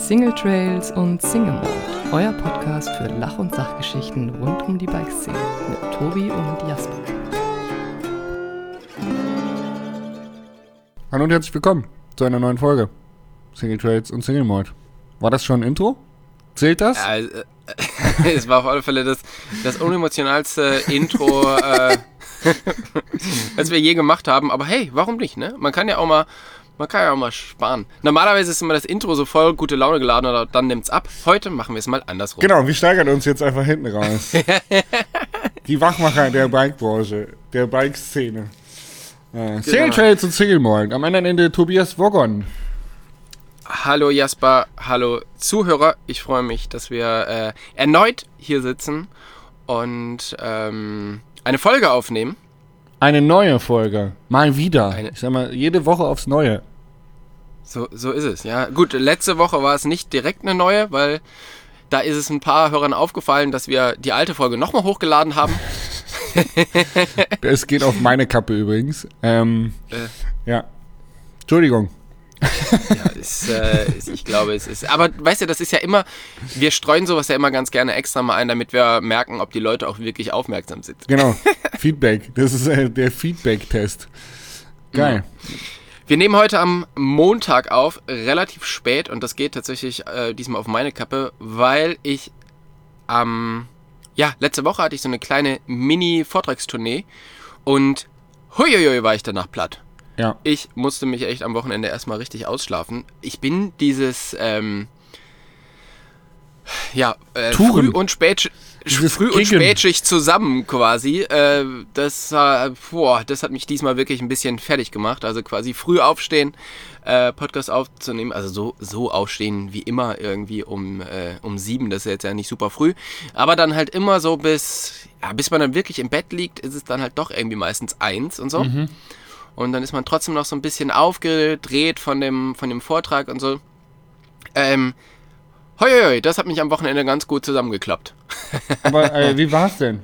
Single Trails und Single Mode, euer Podcast für Lach- und Sachgeschichten rund um die Bikeszene mit Tobi und Jasper. Hallo und herzlich willkommen zu einer neuen Folge Single Trails und Single Mode. War das schon ein Intro? Zählt das? Ja, es war auf alle Fälle das unemotionalste Intro, das wir je gemacht haben. Aber hey, warum nicht, ne? Man kann ja auch mal sparen. Normalerweise ist immer das Intro so voll gute Laune geladen oder dann nimmt's ab. Heute machen wir es mal andersrum. Genau, wir steigern uns jetzt einfach hinten raus. Die Wachmacher der Bikebranche, der Bikeszene. Single Trails und Single Mode. Am anderen Ende Tobias Woggon. Hallo Jasper, hallo Zuhörer. Ich freue mich, dass wir erneut hier sitzen und eine Folge aufnehmen. Eine neue Folge. Mal wieder. Ich sag mal, jede Woche aufs Neue. So ist es, ja. Gut, letzte Woche war es nicht direkt eine neue, weil da ist es ein paar Hörern aufgefallen, dass wir die alte Folge nochmal hochgeladen haben. Es geht auf meine Kappe übrigens. Ja. Entschuldigung. Ja, ich glaube, es ist. Aber weißt du, das ist ja immer, wir streuen sowas ja immer ganz gerne extra mal ein, damit wir merken, ob die Leute auch wirklich aufmerksam sind. Genau, Feedback. Das ist der Feedback-Test. Geil. Ja. Wir nehmen heute am Montag auf, relativ spät, und das geht tatsächlich diesmal auf meine Kappe, weil ich letzte Woche hatte ich so eine kleine Mini-Vortragstournee und huiuiui war ich danach platt. Ja. Ich musste mich echt am Wochenende erstmal richtig ausschlafen. Ich bin dieses Früh- und Spätschicht zusammen quasi. Das hat mich diesmal wirklich ein bisschen fertig gemacht. Also quasi früh aufstehen, Podcast aufzunehmen. Also so aufstehen wie immer irgendwie um 7. Das ist jetzt ja nicht super früh. Aber dann halt immer so bis man dann wirklich im Bett liegt, ist es dann halt doch irgendwie meistens 1 und so. Mhm. Und dann ist man trotzdem noch so ein bisschen aufgedreht von dem Vortrag und so. Das hat mich am Wochenende ganz gut zusammengeklappt. Aber wie war's denn?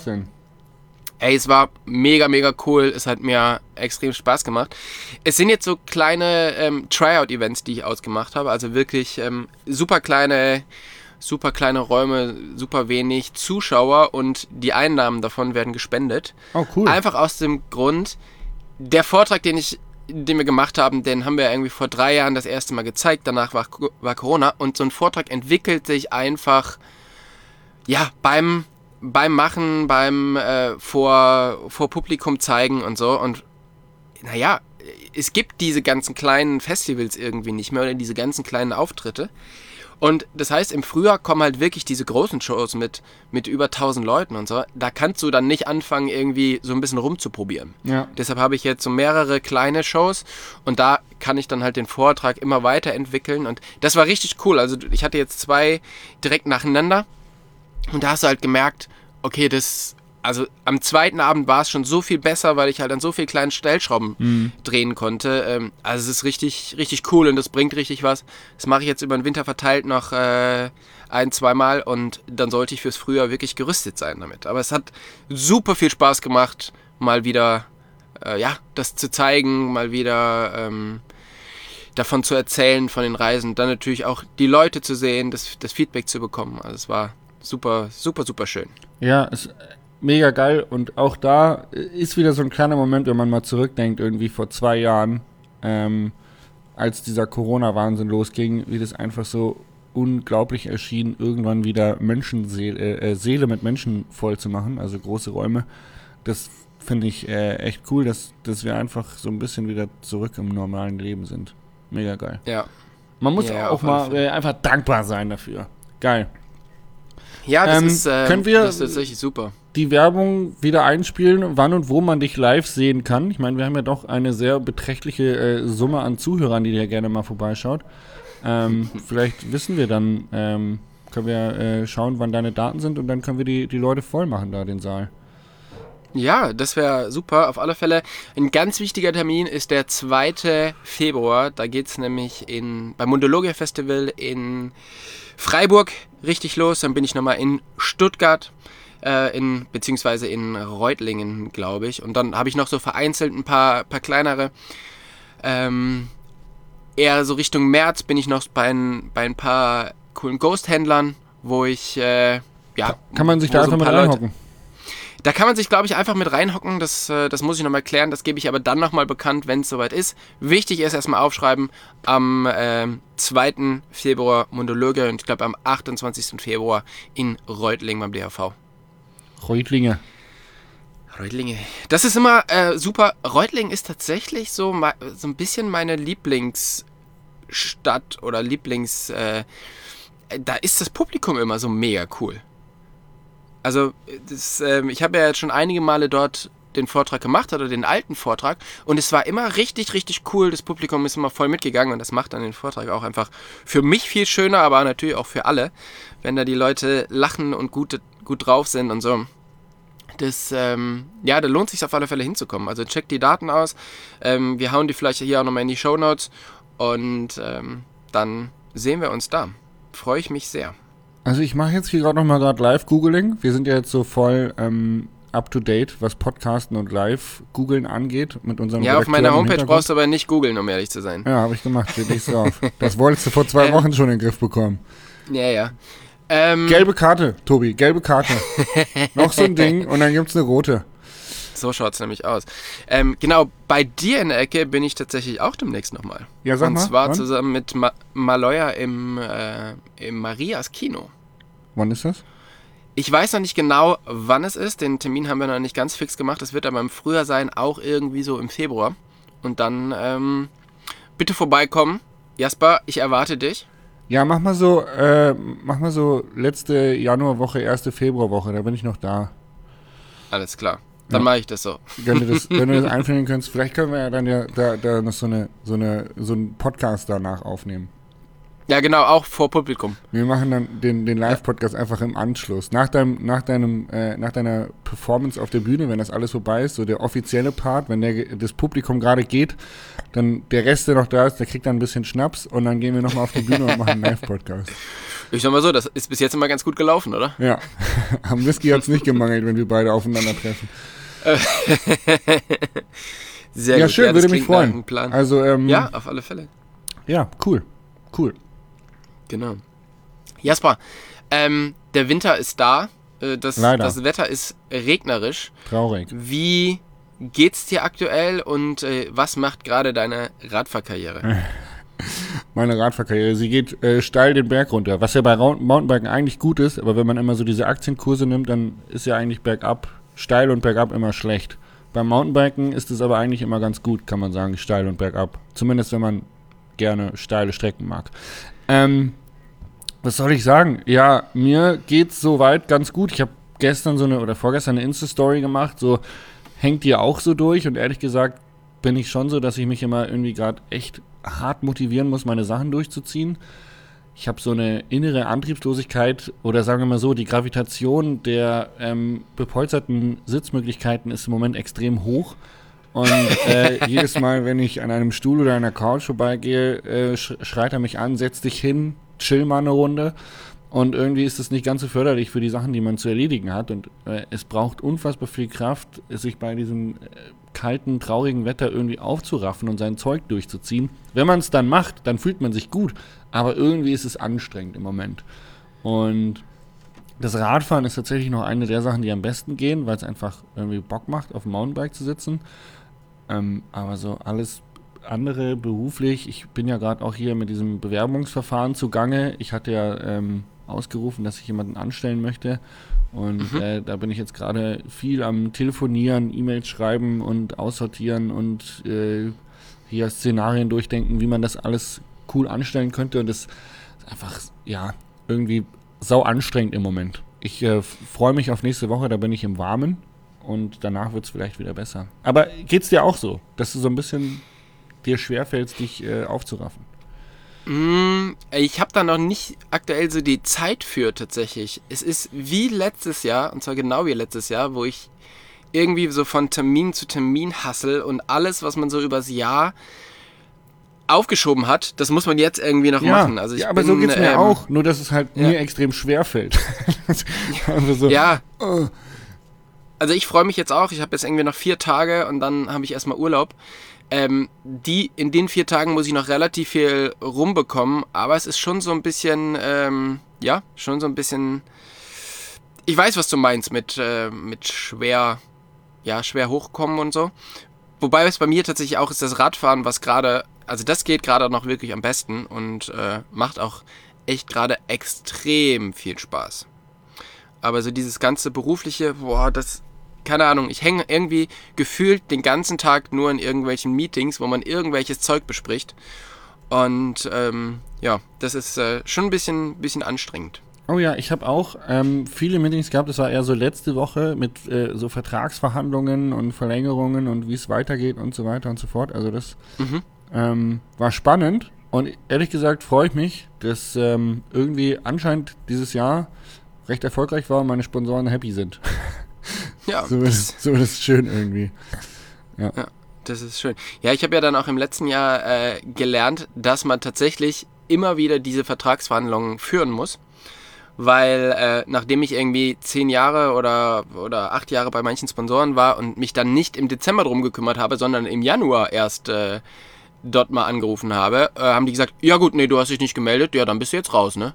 Ey, es war mega, mega cool. Es hat mir extrem Spaß gemacht. Es sind jetzt so kleine Tryout-Events, die ich ausgemacht habe. Also wirklich super kleine Räume, super wenig Zuschauer und die Einnahmen davon werden gespendet. Oh, cool. Einfach aus dem Grund, der Vortrag, den wir gemacht haben, den haben wir irgendwie vor 3 Jahren das erste Mal gezeigt. Danach war Corona und so ein Vortrag entwickelt sich einfach, ja, beim Machen, beim vor Publikum zeigen und so. Und naja, es gibt diese ganzen kleinen Festivals irgendwie nicht mehr oder diese ganzen kleinen Auftritte. Und das heißt, im Frühjahr kommen halt wirklich diese großen Shows mit über 1000 Leuten und so. Da kannst du dann nicht anfangen, irgendwie so ein bisschen rumzuprobieren. Ja. Deshalb habe ich jetzt so mehrere kleine Shows und da kann ich dann halt den Vortrag immer weiterentwickeln. Und das war richtig cool. Also ich hatte jetzt 2 direkt nacheinander und da hast du halt gemerkt, okay, also am zweiten Abend war es schon so viel besser, weil ich halt an so vielen kleinen Stellschrauben drehen konnte. Also es ist richtig, richtig cool und das bringt richtig was. Das mache ich jetzt über den Winter verteilt noch 1-2 Mal und dann sollte ich fürs Frühjahr wirklich gerüstet sein damit. Aber es hat super viel Spaß gemacht, mal wieder das zu zeigen, mal wieder davon zu erzählen, von den Reisen. Dann natürlich auch die Leute zu sehen, das Feedback zu bekommen. Also es war super, super, super schön. Ja, mega geil und auch da ist wieder so ein kleiner Moment, wenn man mal zurückdenkt, irgendwie vor 2 Jahren, als dieser Corona-Wahnsinn losging, wie das einfach so unglaublich erschien, irgendwann wieder Seele mit Menschen voll zu machen, also große Räume. Das finde ich echt cool, dass wir einfach so ein bisschen wieder zurück im normalen Leben sind. Mega geil. Ja. Man muss auch mal einfach dankbar sein dafür. Geil. Ja, das ist tatsächlich super. Die Werbung wieder einspielen, wann und wo man dich live sehen kann. Ich meine, wir haben ja doch eine sehr beträchtliche Summe an Zuhörern, die dir gerne mal vorbeischaut. Vielleicht wissen wir dann, können wir schauen, wann deine Daten sind und dann können wir die Leute voll machen da, den Saal. Ja, das wäre super. Auf alle Fälle, ein ganz wichtiger Termin ist der 2. Februar. Da geht es nämlich beim Mundologia Festival in Freiburg richtig los. Dann bin ich nochmal in Stuttgart, beziehungsweise in Reutlingen, glaube ich. Und dann habe ich noch so vereinzelt ein paar kleinere eher so Richtung März bin ich noch bei ein paar coolen Ghost-Händlern, wo ich, Kann man sich da einfach mit reinhocken? Da kann man sich, glaube ich, einfach mit reinhocken. Das muss ich nochmal klären. Das gebe ich aber dann nochmal bekannt, wenn es soweit ist. Wichtig ist erstmal aufschreiben, am 2. Februar Mundologe und ich glaube am 28. Februar in Reutlingen beim DHV. Reutlinge. Das ist immer super. Reutlingen ist tatsächlich so ein bisschen meine Lieblingsstadt oder da ist das Publikum immer so mega cool. Also ich habe ja jetzt schon einige Male dort den Vortrag gemacht oder den alten Vortrag und es war immer richtig, richtig cool. Das Publikum ist immer voll mitgegangen und das macht dann den Vortrag auch einfach für mich viel schöner, aber natürlich auch für alle, wenn da die Leute lachen und gut drauf sind und so. Da lohnt sich auf alle Fälle hinzukommen. Also checkt die Daten aus. Wir hauen die vielleicht hier auch nochmal in die Shownotes und dann sehen wir uns da. Freue ich mich sehr. Also ich mache jetzt hier gerade nochmal Live-Googling. Wir sind ja jetzt so voll up-to-date, was Podcasten und Live-Googeln angeht. Mit unserem Ja, auf meiner Homepage brauchst du aber nicht googeln, um ehrlich zu sein. Ja, habe ich gemacht. Steht nichts drauf. Das wolltest du vor 2 Wochen schon in den Griff bekommen. Ja. Gelbe Karte, Tobi, gelbe Karte. Noch so ein Ding und dann gibt's eine rote. So schaut's nämlich aus. Genau, bei dir in der Ecke bin ich tatsächlich auch demnächst nochmal. Ja, sag mal. Und zwar zusammen mit Maloya im Marias Kino. Wann ist das? Ich weiß noch nicht genau, wann es ist. Den Termin haben wir noch nicht ganz fix gemacht. Es wird aber im Frühjahr sein, auch irgendwie so im Februar. Und dann bitte vorbeikommen. Jasper, ich erwarte dich. Ja, mach mal so letzte Januarwoche, erste Februarwoche, da bin ich noch da. Alles klar. Dann mache ich das so. Wenn du das einführen kannst, vielleicht können wir ja dann da noch so einen Podcast danach aufnehmen. Ja, genau, auch vor Publikum. Wir machen dann den Live-Podcast einfach im Anschluss. Nach deiner Performance auf der Bühne, wenn das alles vorbei ist, so der offizielle Part, wenn das Publikum gerade geht, dann der Rest, der noch da ist, der kriegt dann ein bisschen Schnaps und dann gehen wir nochmal auf die Bühne und machen einen Live-Podcast. Ich sag mal so, das ist bis jetzt immer ganz gut gelaufen, oder? Ja, am Whisky hat es nicht gemangelt, wenn wir beide aufeinandertreffen. Sehr ja, gut. schön, würde mich freuen. Also, ja, auf alle Fälle. Ja, cool. Genau. Jasper, der Winter ist da. Das Wetter ist regnerisch. Traurig. Wie geht's dir aktuell und was macht gerade deine Radfahrkarriere? Meine Radfahrkarriere, sie geht steil den Berg runter, was ja bei Mountainbiken eigentlich gut ist, aber wenn man immer so diese Aktienkurse nimmt, dann ist ja eigentlich bergab, steil und bergab immer schlecht. Beim Mountainbiken ist es aber eigentlich immer ganz gut, kann man sagen, steil und bergab. Zumindest wenn man gerne steile Strecken mag. Was soll ich sagen? Ja, mir geht's soweit ganz gut. Ich habe gestern vorgestern eine Insta-Story gemacht, so hängt ihr auch so durch und ehrlich gesagt bin ich schon so, dass ich mich immer irgendwie gerade echt hart motivieren muss, meine Sachen durchzuziehen. Ich habe so eine innere Antriebslosigkeit oder sagen wir mal so, die Gravitation der bepolsterten Sitzmöglichkeiten ist im Moment extrem hoch. Und jedes Mal, wenn ich an einem Stuhl oder einer Couch vorbeigehe, schreit er mich an, setz dich hin, chill mal eine Runde. Und irgendwie ist es nicht ganz so förderlich für die Sachen, die man zu erledigen hat. Und es braucht unfassbar viel Kraft, sich bei diesem kalten, traurigen Wetter irgendwie aufzuraffen und sein Zeug durchzuziehen. Wenn man es dann macht, dann fühlt man sich gut. Aber irgendwie ist es anstrengend im Moment. Und das Radfahren ist tatsächlich noch eine der Sachen, die am besten gehen, weil es einfach irgendwie Bock macht, auf dem Mountainbike zu sitzen. Aber so alles andere beruflich, ich bin ja gerade auch hier mit diesem Bewerbungsverfahren zugange. Ich hatte ja ausgerufen, dass ich jemanden anstellen möchte und da bin ich jetzt gerade viel am Telefonieren, E-Mails schreiben und aussortieren und hier Szenarien durchdenken, wie man das alles cool anstellen könnte und das ist einfach, ja, irgendwie sau anstrengend im Moment. Ich freue mich auf nächste Woche, da bin ich im Warmen und danach wird es vielleicht wieder besser. Aber geht's dir auch so, dass du so ein bisschen dir schwerfällt, dich aufzuraffen? Ich habe da noch nicht aktuell so die Zeit für tatsächlich. Es ist wie letztes Jahr, und zwar genau wie letztes Jahr, wo ich irgendwie so von Termin zu Termin hassel und alles, was man so übers Jahr aufgeschoben hat, das muss man jetzt irgendwie noch machen. Also aber so geht's mir auch, nur dass es halt mir extrem schwer fällt. So, ja. Also ich freue mich jetzt auch, ich habe jetzt irgendwie noch 4 Tage und dann habe ich erstmal Urlaub. In den 4 Tagen muss ich noch relativ viel rumbekommen, aber es ist schon so ein bisschen, ich weiß, was du meinst mit schwer hochkommen und so. Wobei es bei mir tatsächlich auch ist das Radfahren, das geht gerade noch wirklich am besten und macht auch echt gerade extrem viel Spaß. Aber so dieses ganze berufliche, keine Ahnung, ich hänge irgendwie gefühlt den ganzen Tag nur in irgendwelchen Meetings, wo man irgendwelches Zeug bespricht. Und das ist schon ein bisschen anstrengend. Oh ja, ich habe auch viele Meetings gehabt, das war eher so letzte Woche mit so Vertragsverhandlungen und Verlängerungen und wie es weitergeht und so weiter und so fort. Also das war spannend und ehrlich gesagt freue ich mich, dass irgendwie anscheinend dieses Jahr recht erfolgreich war und meine Sponsoren happy sind. Ja, so ist schön irgendwie. Ja, das ist schön. Ja, ich habe ja dann auch im letzten Jahr gelernt, dass man tatsächlich immer wieder diese Vertragsverhandlungen führen muss, weil nachdem ich irgendwie 10 Jahre oder 8 Jahre bei manchen Sponsoren war und mich dann nicht im Dezember drum gekümmert habe, sondern im Januar erst dort mal angerufen habe, haben die gesagt, ja gut, nee, du hast dich nicht gemeldet, ja, dann bist du jetzt raus, ne?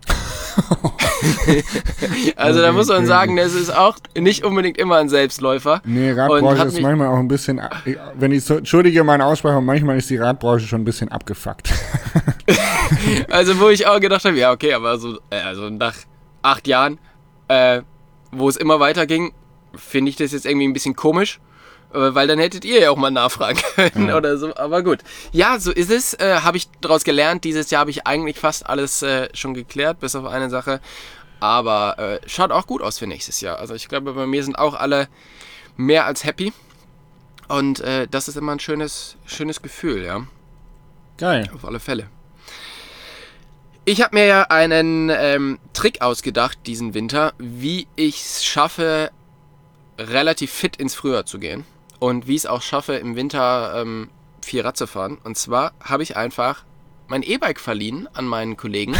Also da muss man sagen, das ist auch nicht unbedingt immer ein Selbstläufer. Nee, Radbranche ist manchmal auch ein bisschen, entschuldige meine Aussprache, manchmal ist die Radbranche schon ein bisschen abgefuckt. Also wo ich auch gedacht habe, ja okay, aber so nach 8 Jahren, wo es immer weiterging, finde ich das jetzt irgendwie ein bisschen komisch. Weil dann hättet ihr ja auch mal nachfragen können oder so, aber gut. Ja, so ist es, habe ich daraus gelernt. Dieses Jahr habe ich eigentlich fast alles schon geklärt, bis auf eine Sache. Aber schaut auch gut aus für nächstes Jahr. Also ich glaube, bei mir sind auch alle mehr als happy. Und das ist immer ein schönes Gefühl, ja. Geil. Auf alle Fälle. Ich habe mir ja einen Trick ausgedacht diesen Winter, wie ich es schaffe, relativ fit ins Frühjahr zu gehen. Und wie ich es auch schaffe, im Winter viel Rad zu fahren. Und zwar habe ich einfach mein E-Bike verliehen an meinen Kollegen.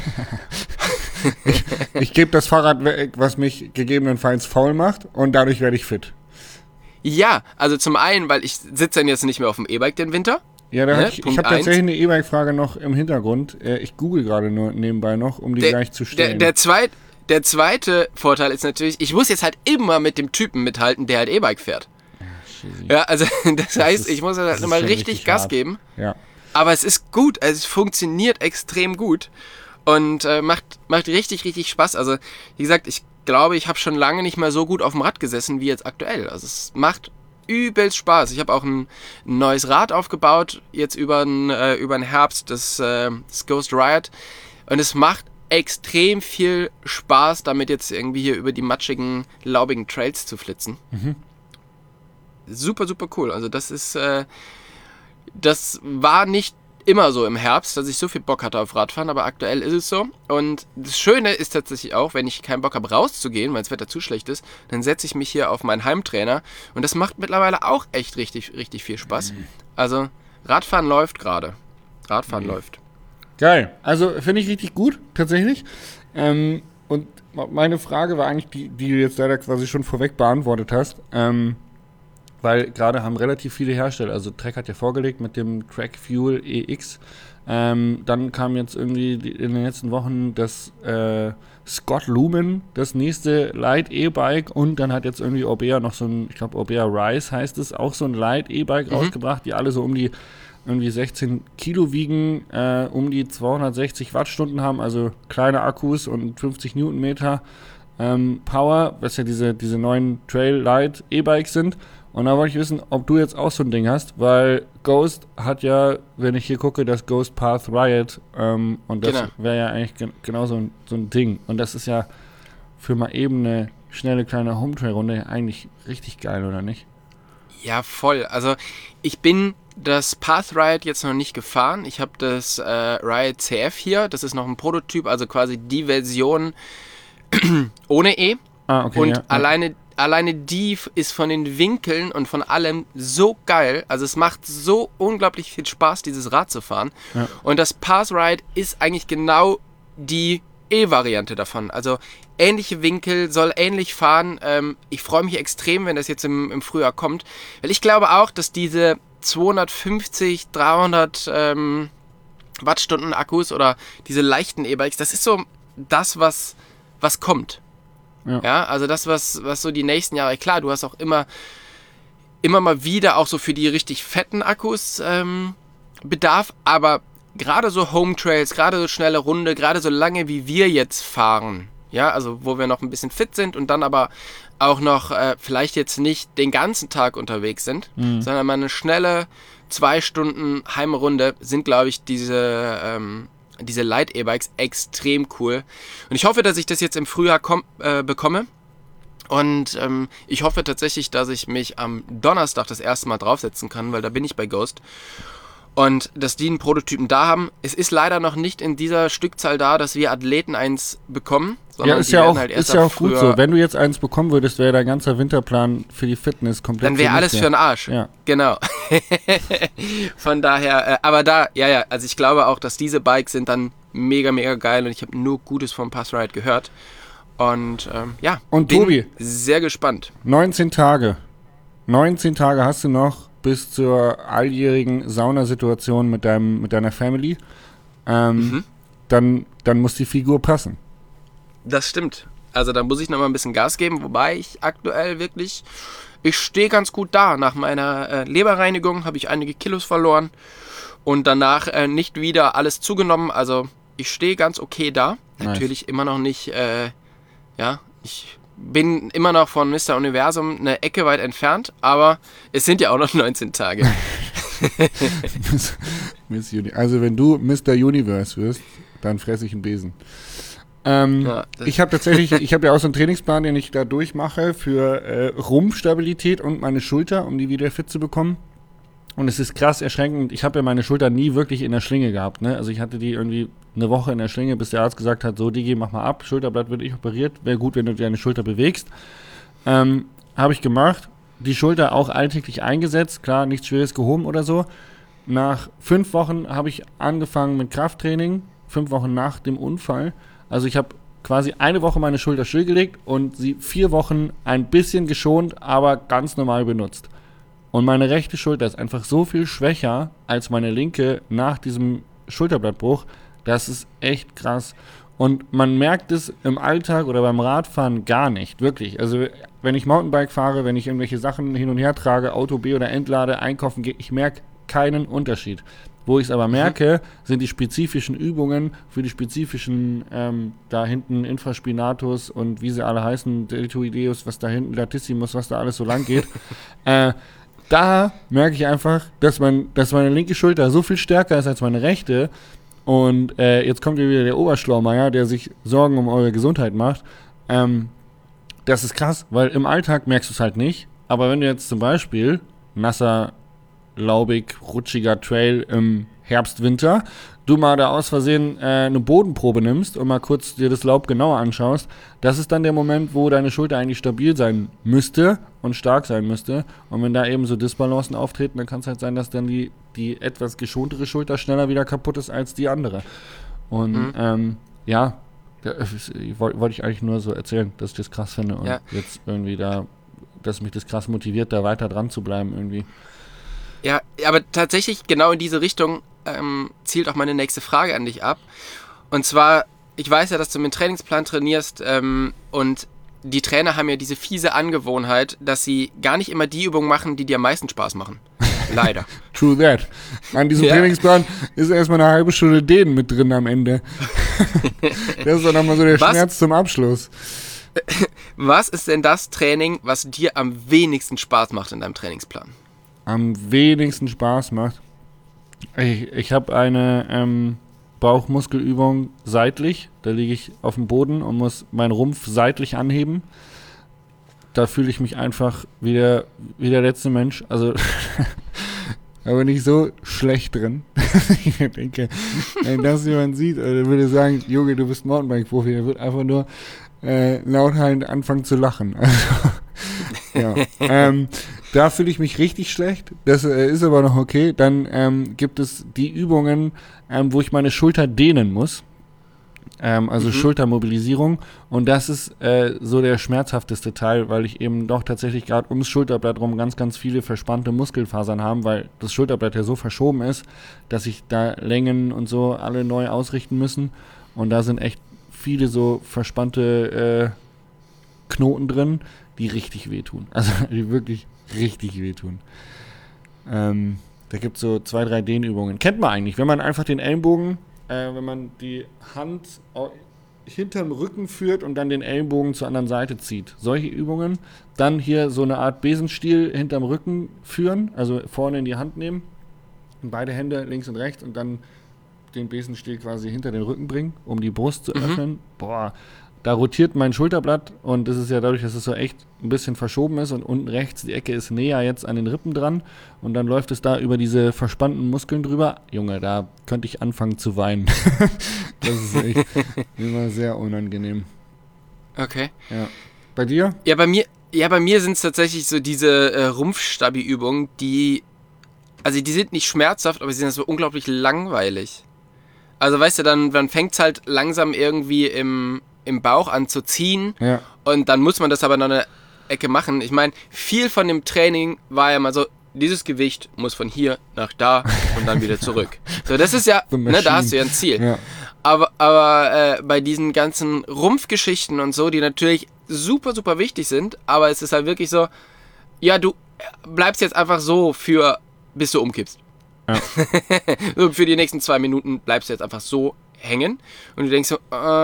Ich gebe das Fahrrad weg, was mich gegebenenfalls faul macht und dadurch werde ich fit. Ja, also zum einen, weil ich sitze dann jetzt nicht mehr auf dem E-Bike den Winter. Ja, ich habe tatsächlich eine E-Bike-Frage noch im Hintergrund. Ich google gerade nur nebenbei noch, um die gleich zu stellen. Der zweite Vorteil ist natürlich, ich muss jetzt halt immer mit dem Typen mithalten, der halt E-Bike fährt. Ja, also das heißt, ich muss halt immer richtig Gas geben. Ja. Aber es ist gut, also es funktioniert extrem gut und macht richtig, richtig Spaß. Also wie gesagt, ich glaube, ich habe schon lange nicht mehr so gut auf dem Rad gesessen wie jetzt aktuell. Also es macht übelst Spaß. Ich habe auch ein neues Rad aufgebaut, jetzt über den Herbst, das Ghost Riot. Und es macht extrem viel Spaß, damit jetzt irgendwie hier über die matschigen, laubigen Trails zu flitzen. Mhm. Super, super cool. Also das war nicht immer so im Herbst, dass ich so viel Bock hatte auf Radfahren, aber aktuell ist es so. Und das Schöne ist tatsächlich auch, wenn ich keinen Bock habe rauszugehen, weil das Wetter zu schlecht ist, dann setze ich mich hier auf meinen Heimtrainer und das macht mittlerweile auch echt richtig, richtig viel Spaß. Also Radfahren läuft gerade. Radfahren läuft. Geil. Also finde ich richtig gut, tatsächlich. Und meine Frage war eigentlich, die du jetzt leider quasi schon vorweg beantwortet hast. Weil gerade haben relativ viele Hersteller, also Trek hat ja vorgelegt mit dem Trek Fuel EX. Dann kam jetzt irgendwie in den letzten Wochen das Scott Lumen, das nächste Light E-Bike. Und dann hat jetzt irgendwie Orbea noch so ein, ich glaube Orbea Rise heißt es, auch so ein Light E-Bike rausgebracht, die alle so um die irgendwie 16 Kilo wiegen, um die 260 Wattstunden haben, also kleine Akkus und 50 Newtonmeter Power, was ja diese neuen Trail Light E-Bikes sind. Und da wollte ich wissen, ob du jetzt auch so ein Ding hast, weil Ghost hat ja, wenn ich hier gucke, das Ghost Path Riot und das wäre ja eigentlich genau so ein Ding. Und das ist ja für mal eben eine schnelle kleine Home-Trail-Runde eigentlich richtig geil, oder nicht? Ja, voll. Also ich bin das Path Riot jetzt noch nicht gefahren. Ich habe das Riot CF hier. Das ist noch ein Prototyp, also quasi die Version ohne E. Ah, okay. Und alleine die ist von den Winkeln und von allem so geil. Also es macht so unglaublich viel Spaß, dieses Rad zu fahren. Ja. Und das Path Ride ist eigentlich genau die E-Variante davon. Also ähnliche Winkel, soll ähnlich fahren. Ich freue mich extrem, wenn das jetzt im Frühjahr kommt. Weil ich glaube auch, dass diese 250, 300 Wattstunden Akkus oder diese leichten E-Bikes, das ist so das, was kommt. Ja, also das, was so die nächsten Jahre, klar, du hast auch immer mal wieder auch so für die richtig fetten Akkus Bedarf, aber gerade so Home Trails, gerade so schnelle Runde, gerade so lange wie wir jetzt fahren, ja, also wo wir noch ein bisschen fit sind und dann aber auch noch vielleicht jetzt nicht den ganzen Tag unterwegs sind, sondern mal eine schnelle 2 Stunden Heimrunde, sind, glaube ich, diese Light-E-Bikes extrem cool. Und ich hoffe, dass ich das jetzt im Frühjahr bekomme. Und ich hoffe tatsächlich, dass ich mich am Donnerstag das erste Mal draufsetzen kann, weil da bin ich bei Ghost. Und dass die einen Prototypen da haben. Es ist leider noch nicht in dieser Stückzahl da, dass wir Athleten eins bekommen. Ja, ist ja auch gut so. Wenn du jetzt eins bekommen würdest, wäre dein ganzer Winterplan für die Fitness komplett. Dann wäre alles für den Arsch. Ja. Genau. Von daher, aber also ich glaube auch, dass diese Bikes sind dann mega, mega geil und ich habe nur Gutes vom Passride gehört. Und und bin Tobi, sehr gespannt. 19 Tage hast du noch bis zur alljährigen Saunasituation mit deiner Family. Dann muss die Figur passen. Das stimmt. Also da muss ich noch mal ein bisschen Gas geben, wobei ich aktuell wirklich, ich stehe ganz gut da. Nach meiner Leberreinigung habe ich einige Kilos verloren und danach nicht wieder alles zugenommen. Also ich stehe ganz okay da. Nice. Natürlich immer noch nicht, ich bin immer noch von Mr. Universum eine Ecke weit entfernt, aber es sind ja auch noch 19 Tage. Also wenn du Mr. Universe wirst, dann fresse ich einen Besen. Ich habe ja auch so einen Trainingsplan, den ich da durchmache für Rumpfstabilität und meine Schulter, um die wieder fit zu bekommen. Und es ist krass erschreckend. Ich habe ja meine Schulter nie wirklich in der Schlinge gehabt. Ne? Also ich hatte die irgendwie eine Woche in der Schlinge, bis der Arzt gesagt hat, so Digi, mach mal ab, Schulterblatt wird nicht operiert. Wäre gut, wenn du deine Schulter bewegst. Habe ich gemacht. Die Schulter auch alltäglich eingesetzt. Klar, nichts Schweres gehoben oder so. Nach 5 Wochen habe ich angefangen mit Krafttraining. 5 Wochen nach dem Unfall. Also ich habe quasi eine Woche meine Schulter stillgelegt und sie 4 Wochen ein bisschen geschont, aber ganz normal benutzt. Und meine rechte Schulter ist einfach so viel schwächer als meine linke nach diesem Schulterblattbruch. Das ist echt krass. Und man merkt es im Alltag oder beim Radfahren gar nicht, wirklich. Also wenn ich Mountainbike fahre, wenn ich irgendwelche Sachen hin und her trage, Auto B oder entlade, einkaufen gehe, ich merke keinen Unterschied. Wo ich es aber merke, sind die spezifischen Übungen für die spezifischen, da hinten Infraspinatus und wie sie alle heißen, Deltoideus, was da hinten, Latissimus, was da alles so lang geht. Da merke ich einfach, dass meine linke Schulter so viel stärker ist als meine rechte. Und jetzt kommt hier wieder der Oberschlaumeier, der sich Sorgen um eure Gesundheit macht. Das ist krass, weil im Alltag merkst du es halt nicht. Aber wenn du jetzt zum Beispiel nasser, laubig, rutschiger Trail im Herbst, Winter, du mal da aus Versehen eine Bodenprobe nimmst und mal kurz dir das Laub genauer anschaust, das ist dann der Moment, wo deine Schulter eigentlich stabil sein müsste und stark sein müsste. Und wenn da eben so Disbalancen auftreten, dann kann es halt sein, dass dann die etwas geschontere Schulter schneller wieder kaputt ist als die andere. Und wollte ich eigentlich nur so erzählen, dass ich das krass finde und jetzt irgendwie dass mich das krass motiviert, da weiter dran zu bleiben irgendwie. Ja, aber tatsächlich genau in diese Richtung zielt auch meine nächste Frage an dich ab. Und zwar, ich weiß ja, dass du mit dem Trainingsplan trainierst und die Trainer haben ja diese fiese Angewohnheit, dass sie gar nicht immer die Übungen machen, die dir am meisten Spaß machen. Leider. True that. An diesem Trainingsplan ist erstmal eine halbe Stunde Dehnen mit drin am Ende. Das ist dann nochmal so der Schmerz zum Abschluss. Was ist denn das Training, was dir am wenigsten Spaß macht in deinem Trainingsplan? Am wenigsten Spaß macht? Ich habe eine Bauchmuskelübung seitlich. Da liege ich auf dem Boden und muss meinen Rumpf seitlich anheben. Da fühle ich mich einfach wie der letzte Mensch. Also da bin ich so schlecht drin. Ich denke, wenn das jemand sieht, der würde sagen, Junge, du bist Mountainbike-Profi. Der wird einfach nur lauthallend anfangen zu lachen. Also, ja. Da fühle ich mich richtig schlecht. Das ist aber noch okay. Dann gibt es die Übungen, wo ich meine Schulter dehnen muss. Also Schultermobilisierung. Und das ist so der schmerzhafteste Teil, weil ich eben doch tatsächlich gerade ums Schulterblatt rum ganz, ganz viele verspannte Muskelfasern habe, weil das Schulterblatt ja so verschoben ist, dass sich da Längen und so alle neu ausrichten müssen. Und da sind echt viele so verspannte Knoten drin, die richtig wehtun. Also die wirklich richtig wehtun. Da gibt es so 2, 3 Dehnübungen. Kennt man eigentlich, wenn man einfach den Ellenbogen, wenn man die Hand hinterm Rücken führt und dann den Ellenbogen zur anderen Seite zieht. Solche Übungen. Dann hier so eine Art Besenstiel hinterm Rücken führen, also vorne in die Hand nehmen, beide Hände links und rechts und dann den Besenstiel quasi hinter den Rücken bringen, um die Brust zu öffnen. Boah, da rotiert mein Schulterblatt und das ist ja dadurch, dass es so echt ein bisschen verschoben ist und unten rechts, die Ecke ist näher jetzt an den Rippen dran und dann läuft es da über diese verspannten Muskeln drüber. Junge, da könnte ich anfangen zu weinen. Das ist echt immer sehr unangenehm. Okay. Ja. Bei dir? Ja, bei mir sind es tatsächlich so diese Rumpfstabi-Übungen, die sind nicht schmerzhaft, aber sie sind so unglaublich langweilig. Also weißt du, dann fängt es halt langsam irgendwie im Bauch an zu ziehen und dann muss man das aber noch eine Ecke machen. Ich meine, viel von dem Training war ja mal so, dieses Gewicht muss von hier nach da und dann wieder zurück. So, das ist ja, ne, da hast du ja ein Ziel. Ja. Aber bei diesen ganzen Rumpfgeschichten und so, die natürlich super, super wichtig sind, aber es ist halt wirklich so, ja, du bleibst jetzt einfach so bis du umkippst. Ja. So, für die nächsten 2 Minuten bleibst du jetzt einfach so hängen und du denkst so,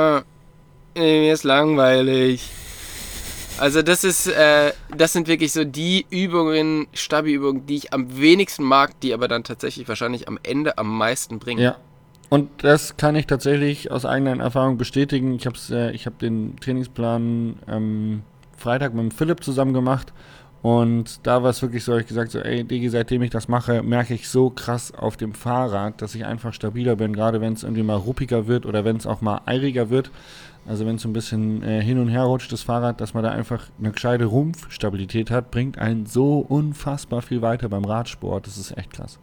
mir ist langweilig. Also das sind wirklich so die Übungen, Stabi-Übungen, die ich am wenigsten mag, die aber dann tatsächlich wahrscheinlich am Ende am meisten bringen. Ja. Und das kann ich tatsächlich aus eigener Erfahrung bestätigen. Ich habe den Trainingsplan Freitag mit dem Philipp zusammen gemacht und da war es wirklich so, habe ich gesagt, so, ey Digi, seitdem ich das mache, merke ich so krass auf dem Fahrrad, dass ich einfach stabiler bin, gerade wenn es irgendwie mal ruppiger wird oder wenn es auch mal eiriger wird. Also wenn es so ein bisschen hin und her rutscht, das Fahrrad, dass man da einfach eine gescheite Rumpfstabilität hat, bringt einen so unfassbar viel weiter beim Radsport. Das ist echt krass.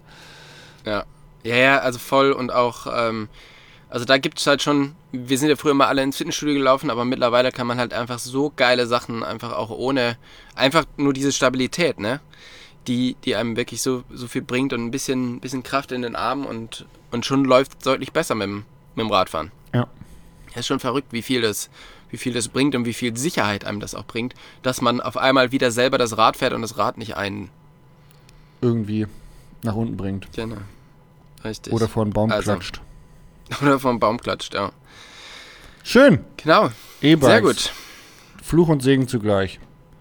Ja, also voll und auch, also da gibt es halt schon, wir sind ja früher mal alle ins Fitnessstudio gelaufen, aber mittlerweile kann man halt einfach so geile Sachen einfach auch ohne, einfach nur diese Stabilität, ne? Die einem wirklich so viel bringt und ein bisschen Kraft in den Armen und schon läuft es deutlich besser mit dem Radfahren. Ja. Es ist schon verrückt, wie viel das bringt und wie viel Sicherheit einem das auch bringt, dass man auf einmal wieder selber das Rad fährt und das Rad nicht einen irgendwie nach unten bringt. Genau. Richtig. Oder vor einen Baum klatscht. Oder vor einen Baum klatscht, ja. Schön. Genau. E-Bikes. Sehr gut. Fluch und Segen zugleich.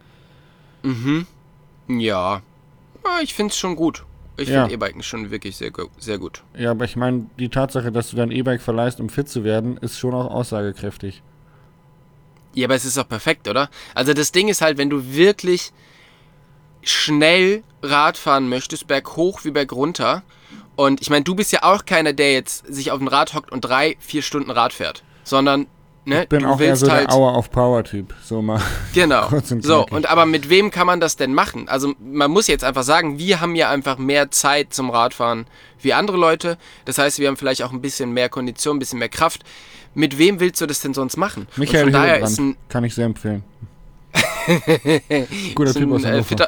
Ja. Ich finde es schon gut. Ich finde E-Biken schon wirklich sehr, sehr gut. Ja, aber ich meine, die Tatsache, dass du dein E-Bike verleihst, um fit zu werden, ist schon auch aussagekräftig. Ja, aber es ist doch perfekt, oder? Also das Ding ist halt, wenn du wirklich schnell Rad fahren möchtest, berghoch wie bergunter, und ich meine, du bist ja auch keiner, der jetzt sich auf ein Rad hockt und 3-4 Stunden Rad fährt, sondern ne, ich bin auch eher so der Hour-of-Power-Typ, so mal. Genau, so, und aber mit wem kann man das denn machen? Also man muss jetzt einfach sagen, wir haben ja einfach mehr Zeit zum Radfahren wie andere Leute, das heißt, wir haben vielleicht auch ein bisschen mehr Kondition, ein bisschen mehr Kraft. Mit wem willst du das denn sonst machen? Michael Hildebrand, kann ich sehr empfehlen. Guter Typ aus Hannover.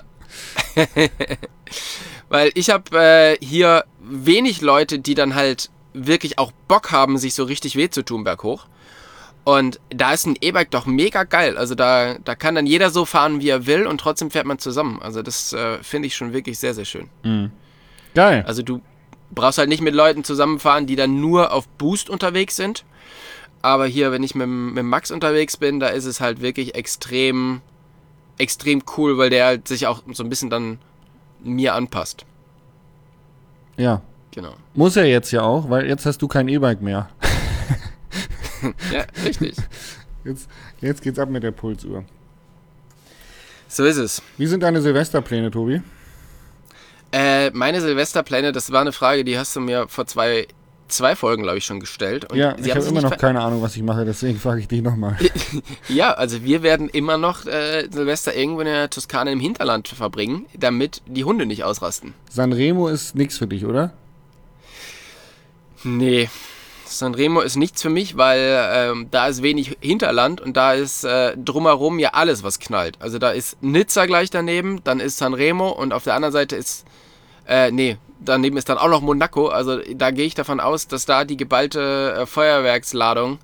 Weil ich habe hier wenig Leute, die dann halt wirklich auch Bock haben, sich so richtig weh zu tun berghoch. Und da ist ein E-Bike doch mega geil. Also da kann dann jeder so fahren, wie er will und trotzdem fährt man zusammen. Also das finde ich schon wirklich sehr, sehr schön. Mhm. Geil. Also du brauchst halt nicht mit Leuten zusammenfahren, die dann nur auf Boost unterwegs sind. Aber hier, wenn ich mit Max unterwegs bin, da ist es halt wirklich extrem, extrem cool, weil der halt sich auch so ein bisschen dann mir anpasst. Ja. Genau. Muss er jetzt ja auch, weil jetzt hast du kein E-Bike mehr. Ja, richtig. Jetzt geht's ab mit der Pulsuhr. So ist es. Wie sind deine Silvesterpläne, Tobi? Meine Silvesterpläne, das war eine Frage, die hast du mir vor zwei Folgen, glaube ich, schon gestellt. Und ja, ich habe immer noch keine Ahnung, was ich mache, deswegen frage ich dich nochmal. Ja, also wir werden immer noch Silvester irgendwo in der Toskana im Hinterland verbringen, damit die Hunde nicht ausrasten. Sanremo ist nichts für dich, oder? Nee, Sanremo ist nichts für mich, weil da ist wenig Hinterland und da ist drumherum ja alles, was knallt. Also da ist Nizza gleich daneben, dann ist Sanremo und auf der anderen Seite ist, daneben ist dann auch noch Monaco. Also da gehe ich davon aus, dass da die geballte Feuerwerksladung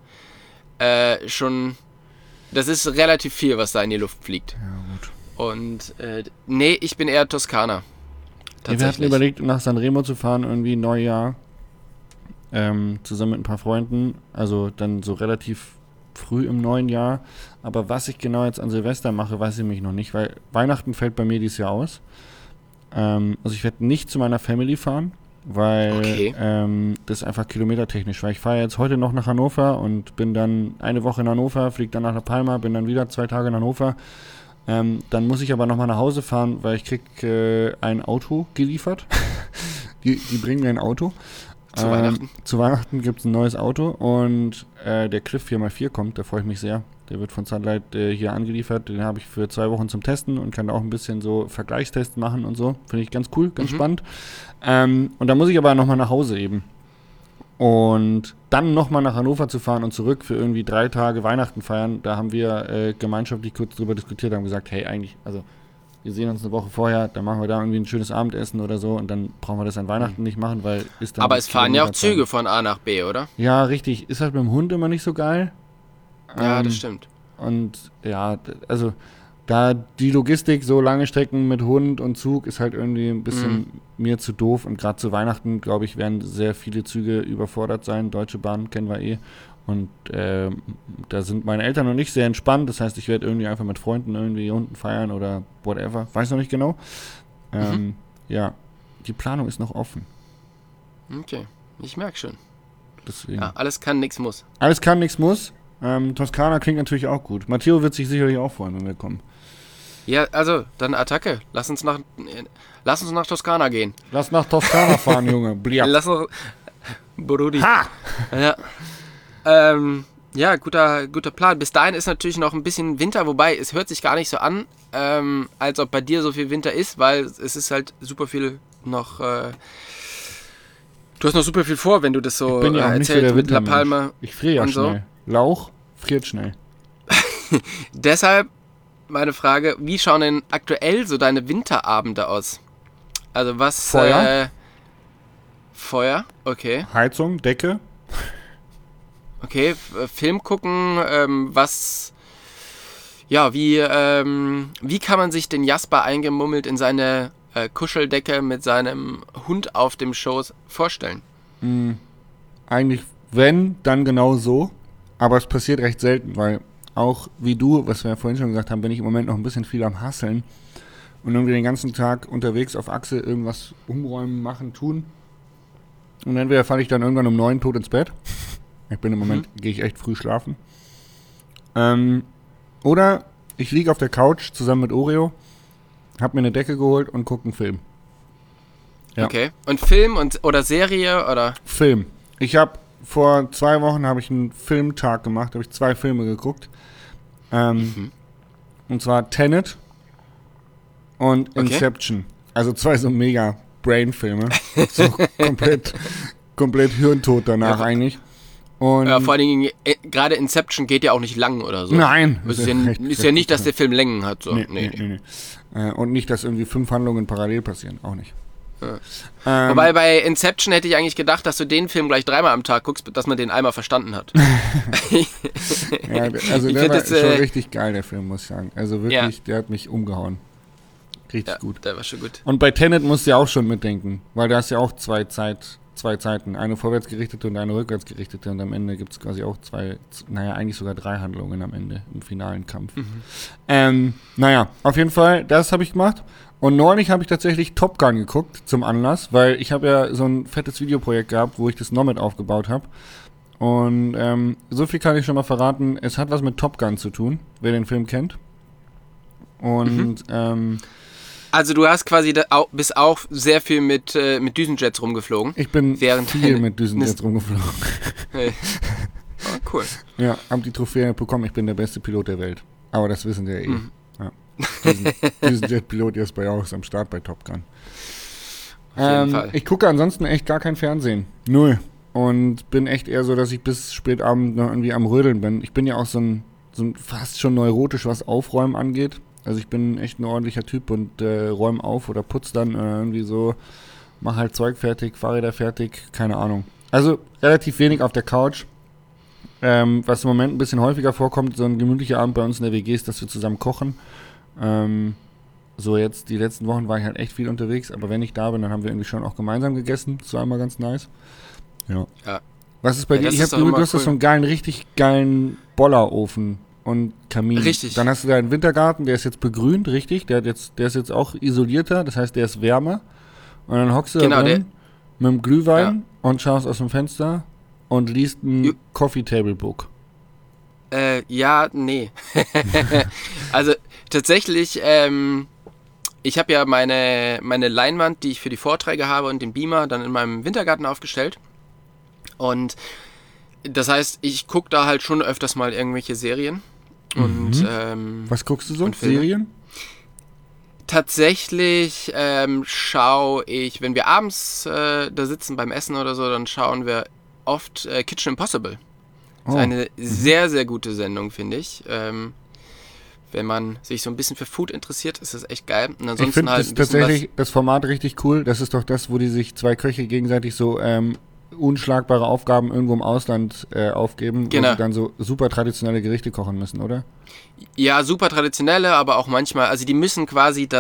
schon, das ist relativ viel, was da in die Luft fliegt. Ja, gut. Und ich bin eher Toskana. Ja, wir hatten überlegt, nach Sanremo zu fahren, irgendwie Neujahr, zusammen mit ein paar Freunden, also dann so relativ früh im neuen Jahr. Aber was ich genau jetzt an Silvester mache, weiß ich mich noch nicht, weil Weihnachten fällt bei mir dieses Jahr aus. Also ich werde nicht zu meiner Family fahren, weil das ist einfach kilometertechnisch, weil ich fahre jetzt heute noch nach Hannover und bin dann eine Woche in Hannover, fliege dann nach La Palma, bin dann wieder 2 Tage in Hannover. Dann muss ich aber nochmal nach Hause fahren, weil ich krieg ein Auto geliefert. die bringen mir ein Auto. Zu Weihnachten? Zu Weihnachten gibt es ein neues Auto und der Cliff 4x4 kommt, da freue ich mich sehr. Der wird von Sunlight hier angeliefert. Den habe ich für 2 Wochen zum Testen und kann da auch ein bisschen so Vergleichstests machen und so. Finde ich ganz cool, ganz spannend. Und da muss ich aber nochmal nach Hause eben. Und dann nochmal nach Hannover zu fahren und zurück für irgendwie 3 Tage Weihnachten feiern, da haben wir gemeinschaftlich kurz drüber diskutiert, haben gesagt, hey, eigentlich, also wir sehen uns eine Woche vorher, dann machen wir da irgendwie ein schönes Abendessen oder so und dann brauchen wir das an Weihnachten nicht machen, weil ist dann... Aber es fahren ja auch Züge von A nach B, oder? Ja, richtig. Ist halt mit dem Hund immer nicht so geil. Ja, das stimmt. Und ja, also da die Logistik, so lange Strecken mit Hund und Zug, ist halt irgendwie ein bisschen mir zu doof. Und gerade zu Weihnachten, glaube ich, werden sehr viele Züge überfordert sein. Deutsche Bahn kennen wir eh. Und da sind meine Eltern und ich sehr entspannt. Das heißt, ich werde irgendwie einfach mit Freunden irgendwie hier unten feiern oder whatever. Weiß noch nicht genau. Ja, die Planung ist noch offen. Okay, ich merke schon. Deswegen. Ja, alles kann, nichts muss. Alles kann, nichts muss. Toskana klingt natürlich auch gut. Matteo wird sich sicherlich auch freuen, wenn wir kommen. Ja, also, dann Attacke. Lass uns nach Toskana gehen. Lass nach Toskana fahren, Junge. Bliab. Lass uns... Brudi. Ha! Ja, guter Plan. Bis dahin ist natürlich noch ein bisschen Winter, wobei es hört sich gar nicht so an, als ob bei dir so viel Winter ist, weil es ist halt super viel noch... du hast noch super viel vor, wenn du das so ich bin ja auch nicht so der mit La Palma. Ich friere ja schnell. So. Lauch friert schnell. Deshalb meine Frage, wie schauen denn aktuell so deine Winterabende aus? Also was... Feuer. Feuer, okay. Heizung, Decke. Okay, Film gucken, was... Ja, wie kann man sich den Jasper eingemummelt in seine Kuscheldecke mit seinem Hund auf dem Schoß vorstellen? Eigentlich, wenn, dann genau so. Aber es passiert recht selten, weil auch wie du, was wir ja vorhin schon gesagt haben, bin ich im Moment noch ein bisschen viel am Hasseln und irgendwie den ganzen Tag unterwegs auf Achse irgendwas umräumen, machen, tun. Und entweder falle ich dann irgendwann um 9 tot ins Bett. Ich bin im Moment, gehe ich echt früh schlafen. Oder ich liege auf der Couch zusammen mit Oreo, hab mir eine Decke geholt und gucke einen Film. Ja. Okay. Und Film oder Serie oder? Film. Vor 2 Wochen habe ich einen Filmtag gemacht, habe ich 2 Filme geguckt. Und zwar Tenet und Inception. Also 2 so mega Brain-Filme. So komplett hirntot danach eigentlich. Und ja, vor allen Dingen, gerade Inception geht ja auch nicht lang oder so. Nein. Ist ja nicht, dass der Film Längen hat. So. Nee. Und nicht, dass irgendwie 5 Handlungen parallel passieren. Auch nicht. Ja. Wobei bei Inception hätte ich eigentlich gedacht, dass du den Film gleich 3-mal am Tag guckst, dass man den einmal verstanden hat. Ja, also der war schon richtig geil, der Film, muss ich sagen. Also wirklich, der hat mich umgehauen. Richtig gut. Der war schon gut. Und bei Tenet musst du ja auch schon mitdenken, weil da ist ja auch zwei Zeiten. Eine vorwärtsgerichtete und eine rückwärtsgerichtete und am Ende gibt es quasi auch eigentlich sogar 3 Handlungen am Ende im finalen Kampf. Auf jeden Fall, das habe ich gemacht. Und neulich habe ich tatsächlich Top Gun geguckt zum Anlass, weil ich habe ja so ein fettes Videoprojekt gehabt, wo ich das Nomad aufgebaut habe. Und so viel kann ich schon mal verraten, es hat was mit Top Gun zu tun, wer den Film kennt. Und also du hast quasi bist auch sehr viel mit Düsenjets rumgeflogen. Ich bin viel mit Düsenjets rumgeflogen. Hey. Oh, cool. Ja, hab die Trophäe bekommen, ich bin der beste Pilot der Welt. Aber das wissen die ja eh. Ja. Düsenjet-Pilot ist bei auch am Start bei Top Gun. Auf jeden Fall. Ich gucke ansonsten echt gar kein Fernsehen. Null. und bin echt eher so, dass ich bis spät Abend noch irgendwie am Rödeln bin. Ich bin ja auch so ein fast schon neurotisch, was Aufräumen angeht. Also ich bin echt ein ordentlicher Typ und räume auf oder putze dann irgendwie so, mach halt Zeug fertig, Fahrräder fertig, keine Ahnung. Also relativ wenig auf der Couch. Was im Moment ein bisschen häufiger vorkommt, so ein gemütlicher Abend bei uns in der WG ist, dass wir zusammen kochen. So jetzt, die letzten Wochen war ich halt echt viel unterwegs, aber wenn ich da bin, dann haben wir irgendwie schon auch gemeinsam gegessen. Das war immer ganz nice. Ja. Was ist bei dir? Du hast so einen richtig geilen Bollerofen und Kamin. Richtig. Dann hast du deinen Wintergarten, der ist jetzt begrünt, richtig? Der ist jetzt auch isolierter, das heißt, der ist wärmer. Und dann hockst du da drin mit dem Glühwein und schaust aus dem Fenster und liest ein Coffee Table Book. Nee. Also tatsächlich, ich habe ja meine Leinwand, die ich für die Vorträge habe und den Beamer dann in meinem Wintergarten aufgestellt. Und das heißt, ich gucke da halt schon öfters mal irgendwelche Serien. Und, was guckst du so? Serien? Tatsächlich schaue ich, wenn wir abends da sitzen beim Essen oder so, dann schauen wir oft Kitchen Impossible. Das ist eine sehr, sehr gute Sendung, finde ich. Wenn man sich so ein bisschen für Food interessiert, ist das echt geil. Und ansonsten ich finde halt tatsächlich das Format richtig cool. Das ist doch das, wo die sich zwei Köche gegenseitig so unschlagbare Aufgaben irgendwo im Ausland aufgeben, wo sie dann so super traditionelle Gerichte kochen müssen, oder? Ja, super traditionelle, aber auch manchmal, also die müssen quasi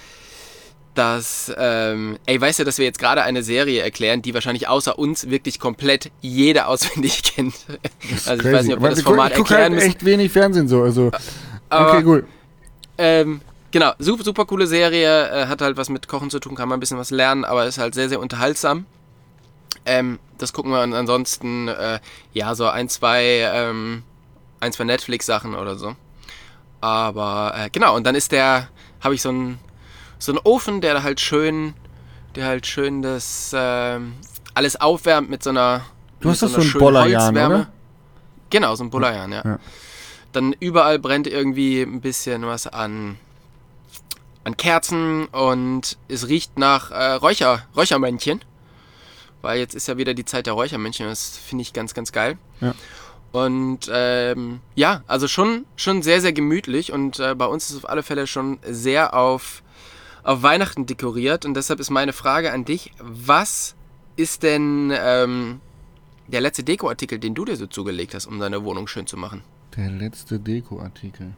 weißt du, dass wir jetzt gerade eine Serie erklären, die wahrscheinlich außer uns wirklich komplett jeder auswendig kennt. Also ich weiß nicht, ob wir das Format erklären müssen. Ich gucke halt echt wenig Fernsehen so, also okay, cool. Genau, super coole Serie, hat halt was mit Kochen zu tun, kann man ein bisschen was lernen, aber ist halt sehr, sehr unterhaltsam. Das gucken wir und ansonsten, so ein, zwei Netflix-Sachen oder so. Aber genau, und dann habe ich so einen Ofen, der halt schön das alles aufwärmt mit so einer Du hast das so ein Bollerjan, oder? Genau, so ein Bollerjan, ja. Dann überall brennt irgendwie ein bisschen was an Kerzen und es riecht nach Räuchermännchen. Weil jetzt ist ja wieder die Zeit der Räuchermännchen, das finde ich ganz, ganz geil. Ja. Und also schon sehr, sehr gemütlich und bei uns ist es auf alle Fälle schon sehr auf Weihnachten dekoriert und deshalb ist meine Frage an dich, was ist denn der letzte Dekoartikel, den du dir so zugelegt hast, um deine Wohnung schön zu machen? Der letzte Dekoartikel.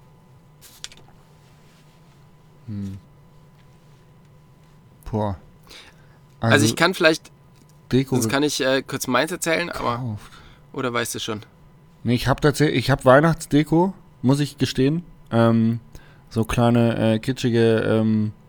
Boah. Also ich kann vielleicht sonst kann ich kurz meins erzählen, aber oder weißt du schon? Nee, ich habe Weihnachtsdeko, muss ich gestehen. So kleine kitschige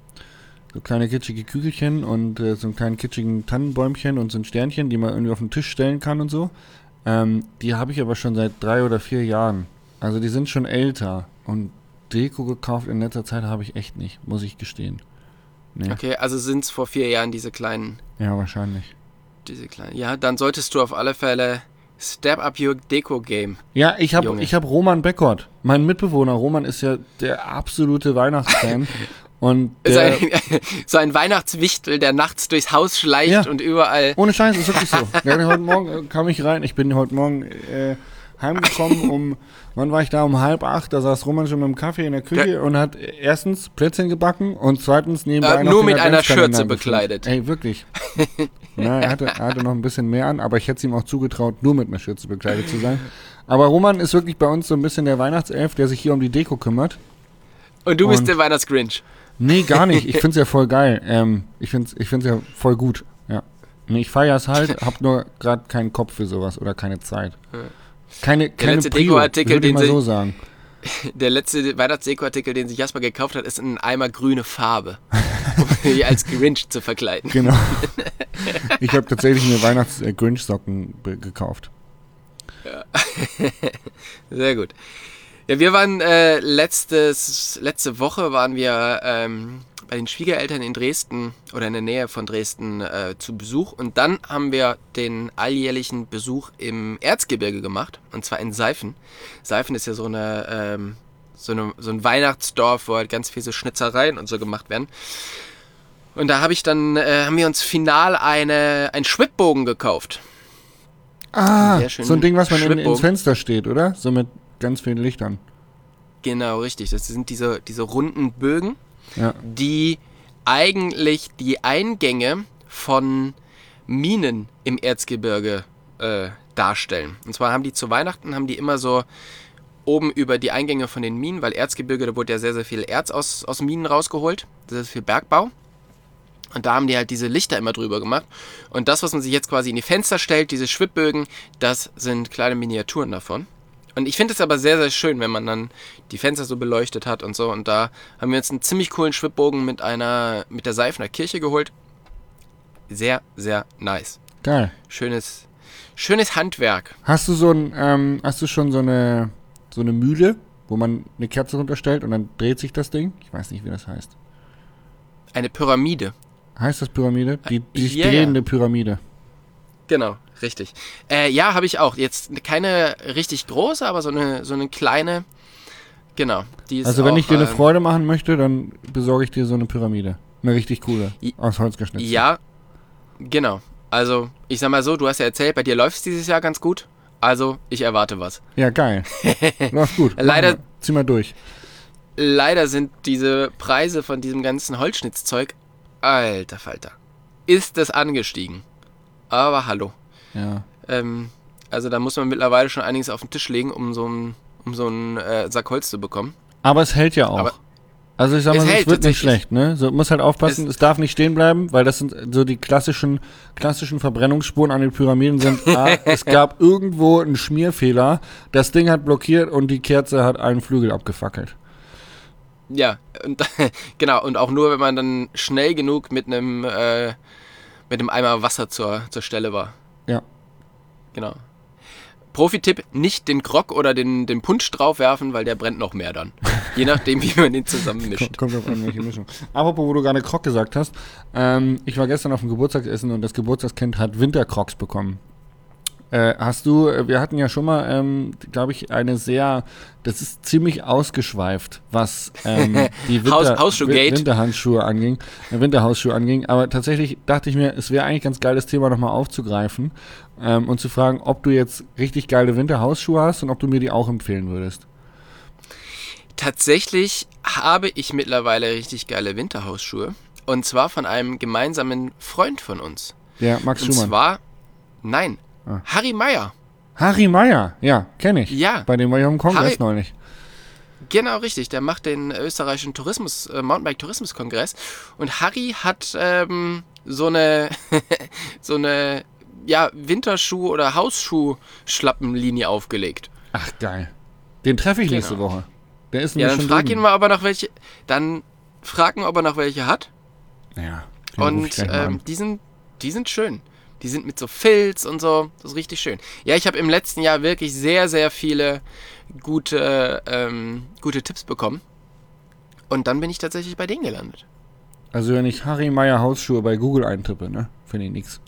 Kügelchen und so einen kleinen kitschigen Tannenbäumchen und so ein Sternchen, die man irgendwie auf den Tisch stellen kann und so. Die habe ich aber schon seit 3 oder 4 Jahren. Also die sind schon älter. Und Deko gekauft in letzter Zeit habe ich echt nicht, muss ich gestehen. Nee. Okay, also sind es vor 4 Jahren diese kleinen... Ja, wahrscheinlich. Ja, dann solltest du auf alle Fälle step up your Deko-Game. Ja, ich hab Roman Beckert. Mein Mitbewohner Roman ist ja der absolute Weihnachtsfan. Und so ein Weihnachtswichtel, der nachts durchs Haus schleicht und überall... Ohne Scheiß, ist wirklich so. Heute Morgen kam ich rein. Ich bin heute Morgen heimgekommen wann war ich da? Um 7:30. Da saß Roman schon mit dem Kaffee in der Küche und hat erstens Plätzchen gebacken und zweitens nebenbei noch nur mit einer Schürze bekleidet. Ey, wirklich. Na, er hatte noch ein bisschen mehr an, aber ich hätte es ihm auch zugetraut, nur mit einer Schürze bekleidet zu sein. Aber Roman ist wirklich bei uns so ein bisschen der Weihnachtself, der sich hier um die Deko kümmert. Und du bist der Weihnachtsgrinch. Nee, gar nicht. Ich find's ja voll geil. Ich find's ja voll gut. Ja. Nee, ich feier's halt, hab nur gerade keinen Kopf für sowas oder keine Zeit. Keine Prio, würde ich mal so sagen. Der letzte Weihnachtsdekoartikel, den sich Jasper gekauft hat, ist ein Eimer grüne Farbe, um sie als Grinch zu verkleiden. Genau. Ich habe tatsächlich mir Weihnachts-Grinch-Socken gekauft. Ja. Sehr gut. Ja, wir waren letzte Woche waren wir bei den Schwiegereltern in Dresden oder in der Nähe von Dresden zu Besuch und dann haben wir den alljährlichen Besuch im Erzgebirge gemacht und zwar in Seifen. Seifen ist ja so ein Weihnachtsdorf, wo halt ganz viele so Schnitzereien und so gemacht werden. Und da haben wir uns final einen Schwibbogen gekauft. Sehr schönen so ein Ding, was man ins Schwibbogen. Fenster steht, oder? So mit ganz vielen Lichtern. Genau, richtig. Das sind diese runden Bögen, Ja. die eigentlich die Eingänge von Minen im Erzgebirge darstellen. Und zwar haben die zu Weihnachten, immer so oben über die Eingänge von den Minen, weil Erzgebirge, da wurde ja sehr, sehr viel Erz aus Minen rausgeholt, sehr, sehr viel Bergbau. Und da haben die halt diese Lichter immer drüber gemacht. Und das, was man sich jetzt quasi in die Fenster stellt, diese Schwibbögen, das sind kleine Miniaturen davon. Und ich finde es aber sehr, sehr schön, wenn man dann die Fenster so beleuchtet hat und so. Und da haben wir uns einen ziemlich coolen Schwibbogen mit der Seifener Kirche geholt. Sehr, sehr nice. Geil. Schönes Handwerk. Hast du schon so eine Mühle, wo man eine Kerze runterstellt und dann dreht sich das Ding? Ich weiß nicht, wie das heißt. Eine Pyramide. Heißt das Pyramide? Die Ja, drehende Pyramide. Genau, richtig. Ja, habe ich auch. Jetzt keine richtig große, aber so eine kleine. Genau. Die ist Also wenn auch, ich dir eine Freude machen möchte, dann besorge ich dir so eine Pyramide. Eine richtig coole. I- Aus Holz geschnitzt. Ja, genau. Also, ich sag mal so, du hast ja erzählt, bei dir läuft es dieses Jahr ganz gut. Also, ich erwarte was. Ja, geil. Läuft gut. Leider- Machen wir. Zieh mal durch. Leider sind diese Preise von diesem ganzen Holzschnitzzeug, alter Falter, ist es angestiegen. Aber hallo. Ja. Also da muss man mittlerweile schon einiges auf den Tisch legen, um so einen Sack Holz zu bekommen. Aber es hält ja auch. Aber also ich sag mal, es es hält wird nicht tatsächlich. schlecht, ne? So, muss halt aufpassen, es darf nicht stehen bleiben, weil das sind so die klassischen Verbrennungsspuren an den Pyramiden sind. Es gab irgendwo einen Schmierfehler, das Ding hat blockiert und die Kerze hat einen Flügel abgefackelt. Ja, und, genau, und auch nur, wenn man dann schnell genug mit einem Eimer Wasser zur Stelle war. Ja. Genau. Profi-Tipp, nicht den Grog oder den Punsch draufwerfen, weil der brennt noch mehr dann. Je nachdem, wie man den zusammenmischt. Kommt auf an, welche Mischung. Apropos, wo du gerade Krog gesagt hast, ich war gestern auf dem Geburtstagsessen und das Geburtstagskind hat Winterkrogs bekommen. Wir hatten ja schon mal, glaube ich, das ist ziemlich ausgeschweift, was die Winterhausschuhe anging. Aber tatsächlich dachte ich mir, es wäre eigentlich ganz geil, das Thema nochmal aufzugreifen und zu fragen, ob du jetzt richtig geile Winterhausschuhe hast und ob du mir die auch empfehlen würdest. Tatsächlich habe ich mittlerweile richtig geile Winterhausschuhe. Und zwar von einem gemeinsamen Freund von uns. Ja, Max Und Schumann. zwar, nein, Ah. Harry Meyer. Harry Meyer, ja, kenne ich. Ja, Bei dem war ich auf dem Kongress neulich. genau richtig. Der macht den österreichischen Mountainbike-Tourismus-Kongress. Und Harry hat so eine Winterschuh- oder Hausschuh-Schlappenlinie aufgelegt. Ach, geil. Den treffe ich nächste Genau. Woche. Der ist Ja, nämlich dann schon frag drüben. ihn mal, ob er noch welche. Dann fragen, ob er noch welche hat. Ja, den ruf ich Und gleich mal an. die sind schön. Die sind mit so Filz und so. Das ist richtig schön. Ja, ich habe im letzten Jahr wirklich sehr, sehr viele gute Tipps bekommen. Und dann bin ich tatsächlich bei denen gelandet. Also wenn ich Harry Meyer Hausschuhe bei Google eintippe, ne, finde ich nix.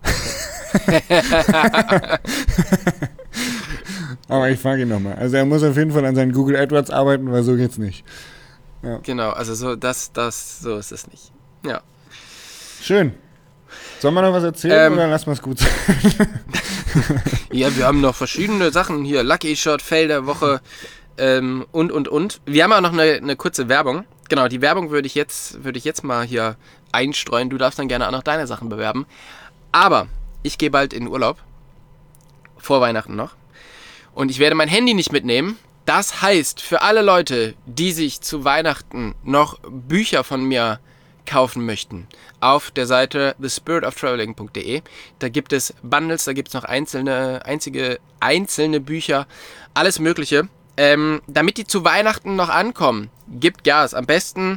Aber ich frage ihn nochmal. Also er muss auf jeden Fall an seinen Google AdWords arbeiten, weil so geht's nicht. Genau, also so so ist es nicht. Ja. Schön. Sollen wir noch was erzählen oder lassen wir es gut sein? Ja, wir haben noch verschiedene Sachen hier. Lucky Shot, Fail der Woche und. Wir haben auch noch eine kurze Werbung. Genau, die Werbung würde ich jetzt mal hier einstreuen. Du darfst dann gerne auch noch deine Sachen bewerben. Aber ich gehe bald in Urlaub. Vor Weihnachten noch. Und ich werde mein Handy nicht mitnehmen. Das heißt, für alle Leute, die sich zu Weihnachten noch Bücher von mir kaufen möchten, auf der Seite thespiritoftraveling.de, da gibt es Bundles, da gibt es noch einzelne Bücher, alles Mögliche. Damit die zu Weihnachten noch ankommen, gibt Gas. Am besten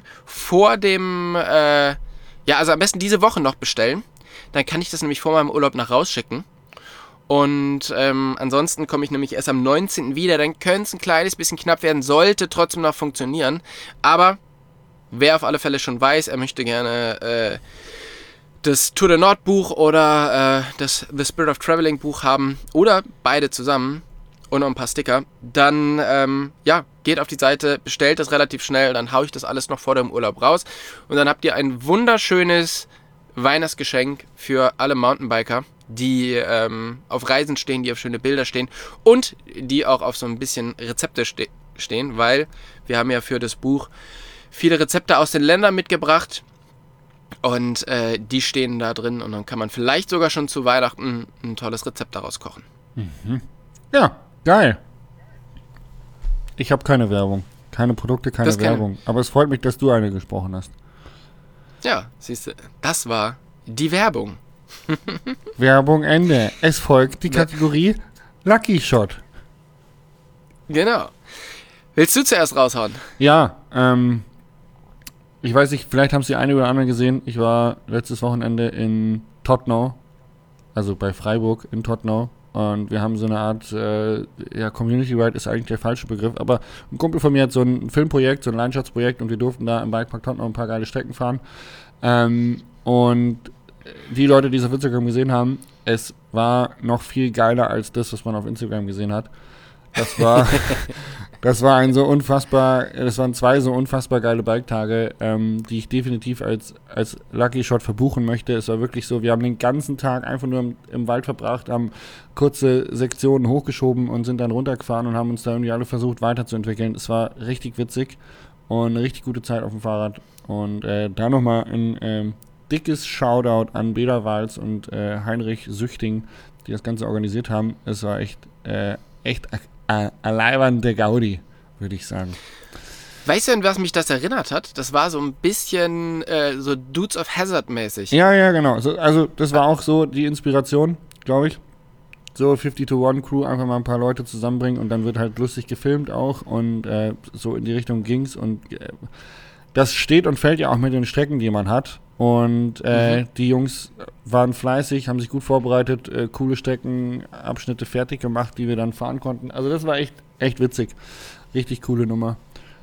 am besten diese Woche noch bestellen. Dann kann ich das nämlich vor meinem Urlaub nach rausschicken. Und ansonsten komme ich nämlich erst am 19. wieder. Dann könnte es ein kleines bisschen knapp werden, sollte trotzdem noch funktionieren. Aber wer auf alle Fälle schon weiß, er möchte gerne das Tour de Nord Buch oder das The Spirit of Traveling Buch haben oder beide zusammen und noch ein paar Sticker, dann geht auf die Seite, bestellt das relativ schnell, dann haue ich das alles noch vor dem Urlaub raus und dann habt ihr ein wunderschönes Weihnachtsgeschenk für alle Mountainbiker die auf Reisen stehen, die auf schöne Bilder stehen und die auch auf so ein bisschen Rezepte stehen, weil wir haben ja für das Buch viele Rezepte aus den Ländern mitgebracht und die stehen da drin und dann kann man vielleicht sogar schon zu Weihnachten ein tolles Rezept daraus kochen. Ja, geil. Ich habe keine Werbung. Keine Produkte, keine Werbung. Aber es freut mich, dass du eine gesprochen hast. Ja, siehst du, das war die Werbung. Werbung Ende. Es folgt die Kategorie Lucky Shot. Genau. Willst du zuerst raushauen? Ja, ich weiß nicht, vielleicht haben es die eine oder andere gesehen. Ich war letztes Wochenende in Tottenau, also bei Freiburg in Tottenau. Und wir haben so eine Art, Community Ride ist eigentlich der falsche Begriff, aber ein Kumpel von mir hat so ein Filmprojekt, so ein Leidenschaftsprojekt und wir durften da im Bikepark Tottenau ein paar geile Strecken fahren. Und die Leute, die es auf Instagram gesehen haben, es war noch viel geiler als das, was man auf Instagram gesehen hat. Das waren zwei so unfassbar geile Bike-Tage, die ich definitiv als Lucky Shot verbuchen möchte. Es war wirklich so, wir haben den ganzen Tag einfach nur im Wald verbracht, haben kurze Sektionen hochgeschoben und sind dann runtergefahren und haben uns da irgendwie alle versucht weiterzuentwickeln. Es war richtig witzig und eine richtig gute Zeit auf dem Fahrrad. Und da nochmal ein dickes Shoutout an Bela Wals und Heinrich Süchting, die das Ganze organisiert haben. Es war echt leibernde Gaudi, würde ich sagen. Weißt du, an was mich das erinnert hat? Das war so ein bisschen so Dudes of Hazzard mäßig. Ja, genau. Also das war auch so die Inspiration, glaube ich. So 50-to-1 Crew, einfach mal ein paar Leute zusammenbringen und dann wird halt lustig gefilmt auch und so in die Richtung ging's und das steht und fällt ja auch mit den Strecken, die man hat. Und die Jungs waren fleißig, haben sich gut vorbereitet, coole Streckenabschnitte fertig gemacht, die wir dann fahren konnten. Also das war echt witzig. Richtig coole Nummer.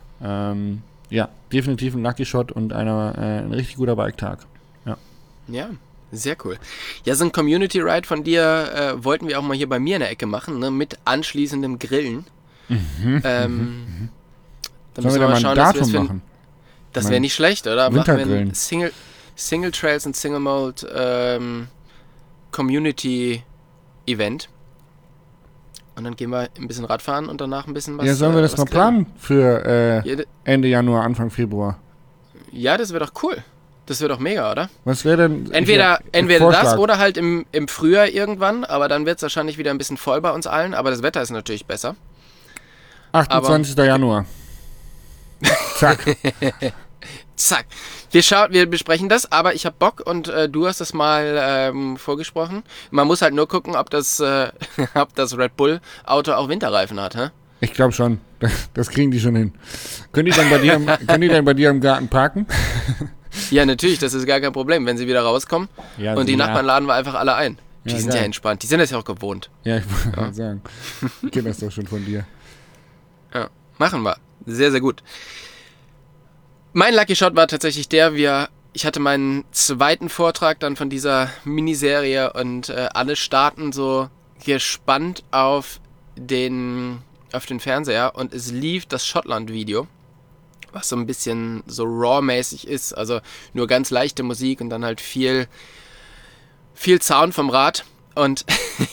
Ja, definitiv ein Lucky Shot und ein richtig guter Bike-Tag. Ja, sehr cool. Ja, so ein Community-Ride von dir wollten wir auch mal hier bei mir in der Ecke machen, ne, mit anschließendem Grillen. Dann müssen wir mal schauen, dass wir das finden. Das wäre nicht schlecht, oder? Machen wir ein Single Trails und Single Mode Community Event. Und dann gehen wir ein bisschen Radfahren und danach ein bisschen was. Ja, sollen wir das mal planen für Ende Januar, Anfang Februar? Ja, das wäre doch cool. Das wäre doch mega, oder? Was wäre denn? Entweder das oder halt im Frühjahr irgendwann, aber dann wird es wahrscheinlich wieder ein bisschen voll bei uns allen, aber das Wetter ist natürlich besser. 28. Januar. Zack. Zack. Wir besprechen das, aber ich habe Bock und du hast das mal vorgesprochen. Man muss halt nur gucken, ob das Red Bull Auto auch Winterreifen hat, hä? Ich glaube schon. Das kriegen die schon hin. Können die dann bei dir im Garten parken? Ja, natürlich, das ist gar kein Problem, wenn sie wieder rauskommen. Ja, und die Nachbarn laden wir einfach alle ein. Die sind ja entspannt. Die sind das ja auch gewohnt. Ja, ich wollte gerade sagen. Ich kenne das doch schon von dir. Ja, machen wir. Sehr, sehr gut. Mein Lucky Shot war tatsächlich ich hatte meinen zweiten Vortrag dann von dieser Miniserie und alle starten so gespannt auf den Fernseher und es lief das Schottland-Video, was so ein bisschen so Raw-mäßig ist, also nur ganz leichte Musik und dann halt viel Sound vom Rad und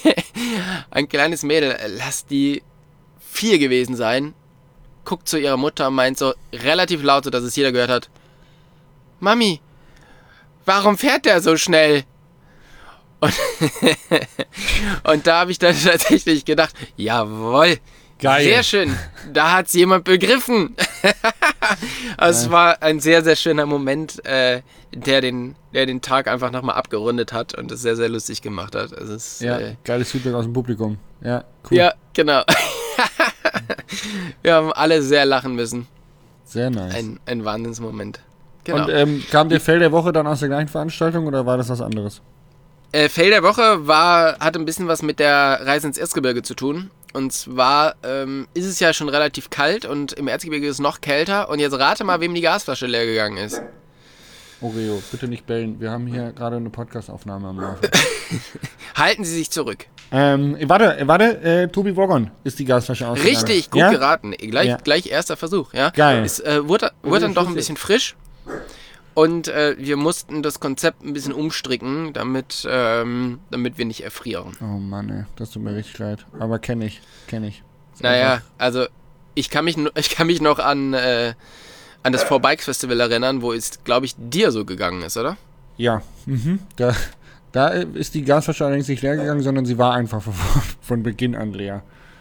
ein kleines Mädel, lass die 4 gewesen sein, guckt zu ihrer Mutter und meint so relativ laut, so dass es jeder gehört hat: Mami, warum fährt der so schnell? Und da habe ich dann tatsächlich gedacht, jawohl, geil. Sehr schön, da hat es jemand begriffen. Also es war ein sehr, sehr schöner Moment, der den Tag einfach nochmal abgerundet hat und es sehr, sehr lustig gemacht hat. Also es, geiles Feedback aus dem Publikum. Ja, cool. Ja, genau. Wir haben alle sehr lachen müssen. Sehr nice. Ein Wahnsinnsmoment. Genau. Und kam der Fail der Woche dann aus der gleichen Veranstaltung oder war das was anderes? Fail der Woche hatte ein bisschen was mit der Reise ins Erzgebirge zu tun. Und zwar ist es ja schon relativ kalt und im Erzgebirge ist es noch kälter. Und jetzt rate mal, wem die Gasflasche leer gegangen ist. Oreo, bitte nicht bellen. Wir haben hier gerade eine Podcast-Aufnahme am Laufen. Halten Sie sich zurück. Warte, Tobi Woggon ist die Gasflasche ausgegangen. Richtig, gut geraten. Gleich erster Versuch. Ja? Geil. Es wurde dann doch ein bisschen frisch. Und wir mussten das Konzept ein bisschen umstricken, damit wir nicht erfrieren. Oh Mann, ey, das tut mir richtig leid. Aber kenn ich. Naja, also ich kann mich noch an das 4Bikes Festival erinnern, wo es, glaube ich, dir so gegangen ist, oder? Ja, da ist die Gasflasche allerdings nicht leer gegangen, sondern sie war einfach von Beginn an leer.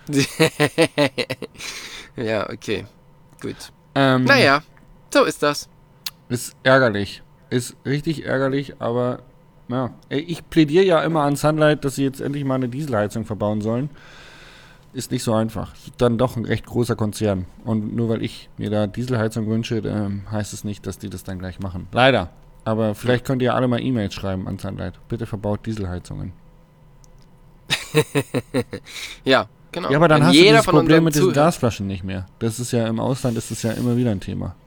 Ja, okay, gut. Naja, so ist das. ist ärgerlich. Ist richtig ärgerlich, aber ja. Ich plädiere ja immer an Sunlight, dass sie jetzt endlich mal eine Dieselheizung verbauen sollen. Ist nicht so einfach. Ist dann doch ein recht großer Konzern. Und nur weil ich mir da Dieselheizung wünsche, heißt es nicht, dass die das dann gleich machen. Leider. Aber vielleicht könnt ihr alle mal E-Mails schreiben an Sunlight. Bitte verbaut Dieselheizungen. Ja, genau. Ja, aber dann Wenn hast du jeder dieses von Problem unseren mit diesen Zuhörern- Gasflaschen nicht mehr. Das ist ja im Ausland ist das ja immer wieder ein Thema.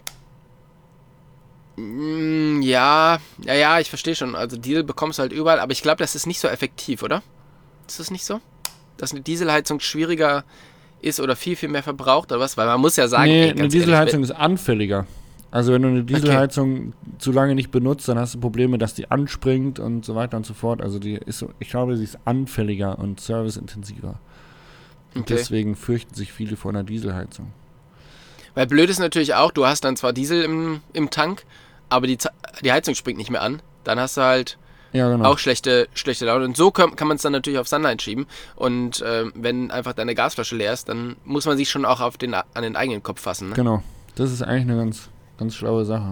Ja, ich verstehe schon. Also Diesel bekommst du halt überall, aber ich glaube, das ist nicht so effektiv, oder? Ist das nicht so? Dass eine Dieselheizung schwieriger ist oder viel, viel mehr verbraucht oder was? Weil man muss ja sagen, Nee, ey, eine ganz Dieselheizung ist anfälliger. Also wenn du eine Dieselheizung zu lange nicht benutzt, dann hast du Probleme, dass die anspringt und so weiter und so fort. Also ich glaube, sie ist anfälliger und serviceintensiver. Und Okay. deswegen fürchten sich viele vor einer Dieselheizung. Weil blöd ist natürlich auch, du hast dann zwar Diesel im Tank, aber die Heizung springt nicht mehr an. Dann hast du halt Ja, genau. auch schlechte Laune. Und so kann man es dann natürlich auf Sunlight schieben. Und wenn einfach deine Gasflasche leer ist, dann muss man sich schon auch an den eigenen Kopf fassen. Ne? Genau. Das ist eigentlich eine ganz, ganz schlaue Sache.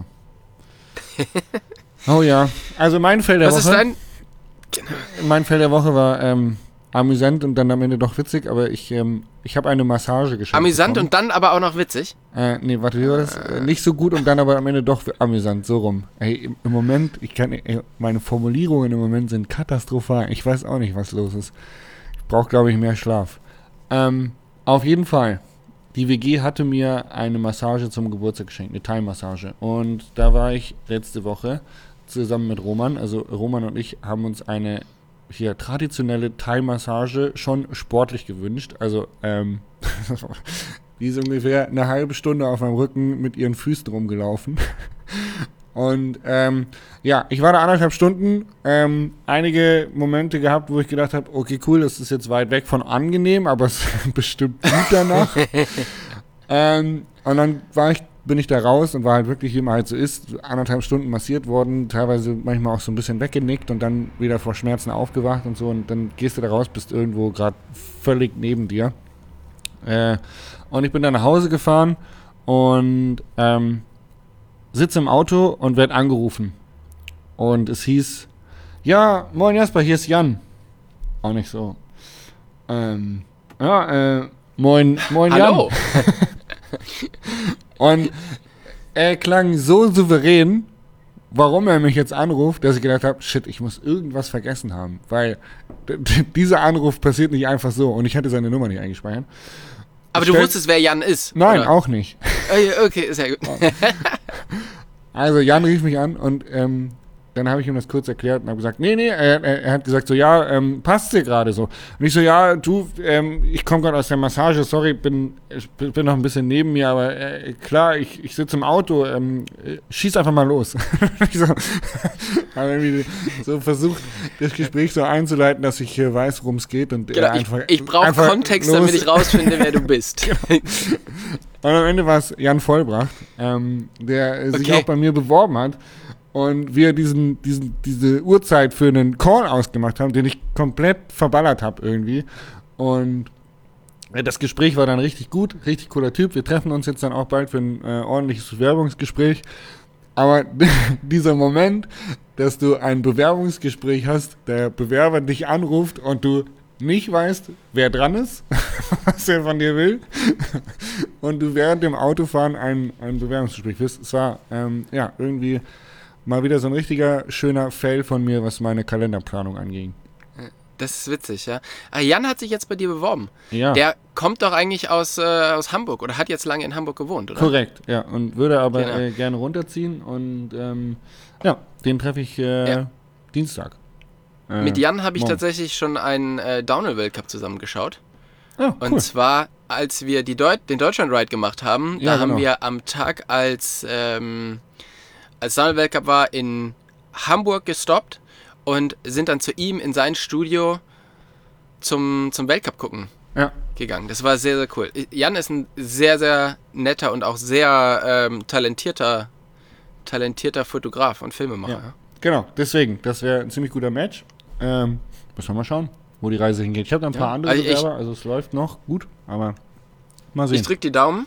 Oh ja. Also mein Fell der Was Woche. ist Mein Fell der Woche war amüsant und dann am Ende doch witzig, aber ich habe eine Massage geschenkt amüsant bekommen. und dann aber auch noch witzig? Nee, warte, wie war das? Nicht so gut und dann aber am Ende doch amüsant, so rum. Ey, im Moment, meine Formulierungen im Moment sind katastrophal. Ich weiß auch nicht, was los ist. Ich brauche, glaube ich, mehr Schlaf. Auf jeden Fall. Die WG hatte mir eine Massage zum Geburtstag geschenkt, eine Thai-Massage. Und da war ich letzte Woche zusammen mit Roman. Also Roman und ich haben uns eine traditionelle Thai-Massage schon sportlich gewünscht. Also, die ist ungefähr eine halbe Stunde auf meinem Rücken mit ihren Füßen rumgelaufen. Und ich war da 1,5 Stunden, einige Momente gehabt, wo ich gedacht habe, okay, cool, das ist jetzt weit weg von angenehm, aber es ist bestimmt gut danach. Und dann bin ich da raus und war halt wirklich, wie man halt so ist, 1,5 Stunden massiert worden, teilweise manchmal auch so ein bisschen weggenickt und dann wieder vor Schmerzen aufgewacht und so und dann gehst du da raus, bist irgendwo gerade völlig neben dir. Und ich bin dann nach Hause gefahren und sitze im Auto und werde angerufen. Und es hieß, ja, moin Jasper, hier ist Jan. Auch nicht so. Moin Hallo. Jan. Und er klang so souverän, warum er mich jetzt anruft, dass ich gedacht habe, shit, ich muss irgendwas vergessen haben. Weil dieser Anruf passiert nicht einfach so. Und ich hatte seine Nummer nicht eingespeichert. Aber du wusstest, wer Jan ist? Nein, oder? auch nicht. Okay, sehr gut. Also Jan rief mich an und dann habe ich ihm das kurz erklärt und habe gesagt, nee, er hat gesagt so, ja, passt dir gerade so. Und ich so, ja, du, ich komme gerade aus der Massage, sorry, bin noch ein bisschen neben mir, aber klar, ich sitze im Auto, schieß einfach mal los. Ich so, habe irgendwie so versucht, das Gespräch so einzuleiten, dass ich weiß, worum es geht. Und Genau, ich brauche Kontext, damit ich rausfinde, wer du bist. Und am Ende war es Jan Vollbracht, der sich auch bei mir beworben hat. Und wir diese Uhrzeit für einen Call ausgemacht haben, den ich komplett verballert habe irgendwie. Und das Gespräch war dann richtig gut, richtig cooler Typ. Wir treffen uns jetzt dann auch bald für ein ordentliches Bewerbungsgespräch. Aber dieser Moment, dass du ein Bewerbungsgespräch hast, der Bewerber dich anruft und du nicht weißt, wer dran ist, was er von dir will, und du während dem Autofahren ein Bewerbungsgespräch wirst. Es war irgendwie mal wieder so ein richtiger schöner Fail von mir, was meine Kalenderplanung anging. Das ist witzig, ja. Jan hat sich jetzt bei dir beworben. Ja. Der kommt doch eigentlich aus Hamburg oder hat jetzt lange in Hamburg gewohnt, oder? Korrekt, ja. Und würde aber Genau. gerne runterziehen. Und den treffe ich Dienstag. Mit Jan habe ich morgen. tatsächlich schon einen Downhill-Weltcup zusammengeschaut. Oh, cool. Und zwar, als wir den Deutschland-Ride gemacht haben, Ja, da haben genau. wir am Tag, als als Damenweltcup war, in Hamburg gestoppt und sind dann zu ihm in sein Studio zum Weltcup gucken gegangen. Das war sehr, sehr cool. Jan ist ein sehr, sehr netter und auch sehr talentierter Fotograf und Filmemacher. Ja. Genau, deswegen, das wäre ein ziemlich guter Match. Müssen wir mal schauen, wo die Reise hingeht. Ich habe da ein paar andere Bewerber, also es läuft noch gut, aber mal sehen. Ich drücke die Daumen,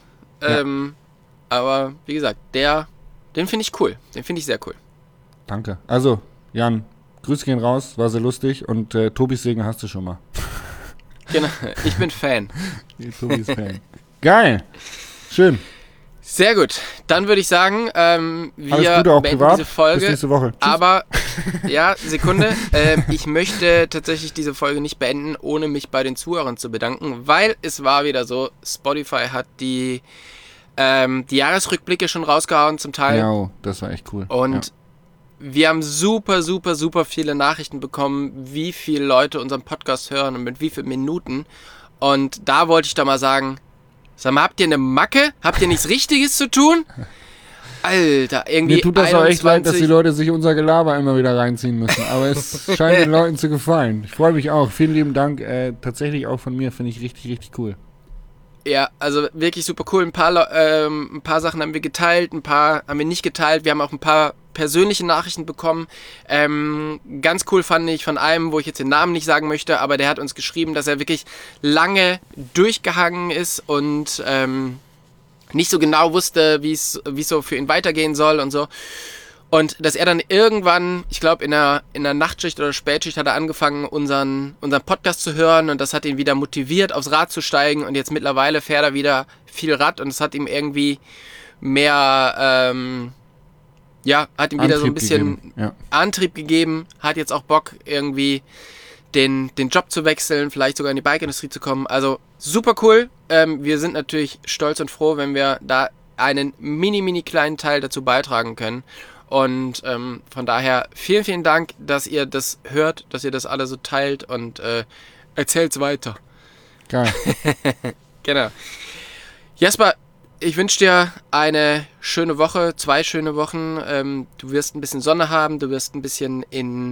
aber wie gesagt, den finde ich cool. Den finde ich sehr cool. Danke. Also, Jan, Grüße gehen raus, war sehr lustig und Tobis Segen hast du schon mal. Genau, ich bin Fan. Tobis Fan. Geil, schön. Sehr gut. Dann würde ich sagen, wir Gute auch beenden privat. diese Folge. Bis nächste Woche. Tschüss. Aber, ja, Sekunde. Ich möchte tatsächlich diese Folge nicht beenden, ohne mich bei den Zuhörern zu bedanken, weil es war wieder so, Spotify hat die Jahresrückblicke schon rausgehauen zum Teil. Ja, das war echt cool. Und wir haben super, super, super viele Nachrichten bekommen, wie viele Leute unseren Podcast hören und mit wie vielen Minuten. Und da wollte ich doch mal sagen, sag mal, habt ihr eine Macke? Habt ihr nichts Richtiges zu tun? Alter, irgendwie Mir tut das auch echt leid, dass die Leute sich unser Gelaber immer wieder reinziehen müssen. Aber es scheint den Leuten zu gefallen. Ich freue mich auch. Vielen lieben Dank. Tatsächlich auch von mir. Finde ich richtig, richtig cool. Ja, also wirklich super cool. Ein paar Sachen haben wir geteilt, ein paar haben wir nicht geteilt. Wir haben auch ein paar persönliche Nachrichten bekommen. Ganz cool fand ich von einem, wo ich jetzt den Namen nicht sagen möchte, aber der hat uns geschrieben, dass er wirklich lange durchgehangen ist und nicht so genau wusste, wie es so für ihn weitergehen soll und so. Und dass er dann irgendwann, ich glaube in der Nachtschicht oder Spätschicht hat er angefangen, unseren Podcast zu hören und das hat ihn wieder motiviert, aufs Rad zu steigen und jetzt mittlerweile fährt er wieder viel Rad und es hat ihm irgendwie mehr, hat ihm wieder so ein bisschen Antrieb gegeben, hat jetzt auch Bock irgendwie den Job zu wechseln, vielleicht sogar in die Bike-Industrie zu kommen. Also super cool. Wir sind natürlich stolz und froh, wenn wir da einen mini kleinen Teil dazu beitragen können. Und von daher vielen, vielen Dank, dass ihr das hört, dass ihr das alle so teilt und erzählt's weiter. Geil. Genau. Jasper, ich wünsche dir eine schöne Woche, 2 schöne Wochen. Du wirst ein bisschen Sonne haben, du wirst ein bisschen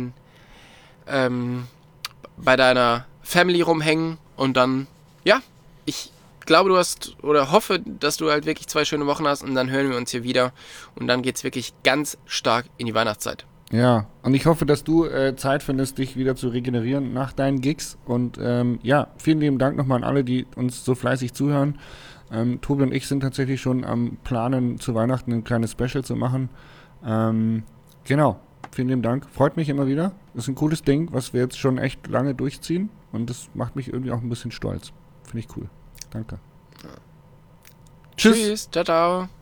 bei deiner Family rumhängen und dann, ich glaube, du hast oder hoffe, dass du halt wirklich 2 schöne Wochen hast und dann hören wir uns hier wieder und dann geht's wirklich ganz stark in die Weihnachtszeit. Ja, und ich hoffe, dass du Zeit findest, dich wieder zu regenerieren nach deinen Gigs und vielen lieben Dank nochmal an alle, die uns so fleißig zuhören. Tobi und ich sind tatsächlich schon am Planen, zu Weihnachten ein kleines Special zu machen. Genau, vielen lieben Dank. Freut mich immer wieder. Das ist ein cooles Ding, was wir jetzt schon echt lange durchziehen und das macht mich irgendwie auch ein bisschen stolz. Finde ich cool. Danke. Tschüss. Ciao, ciao.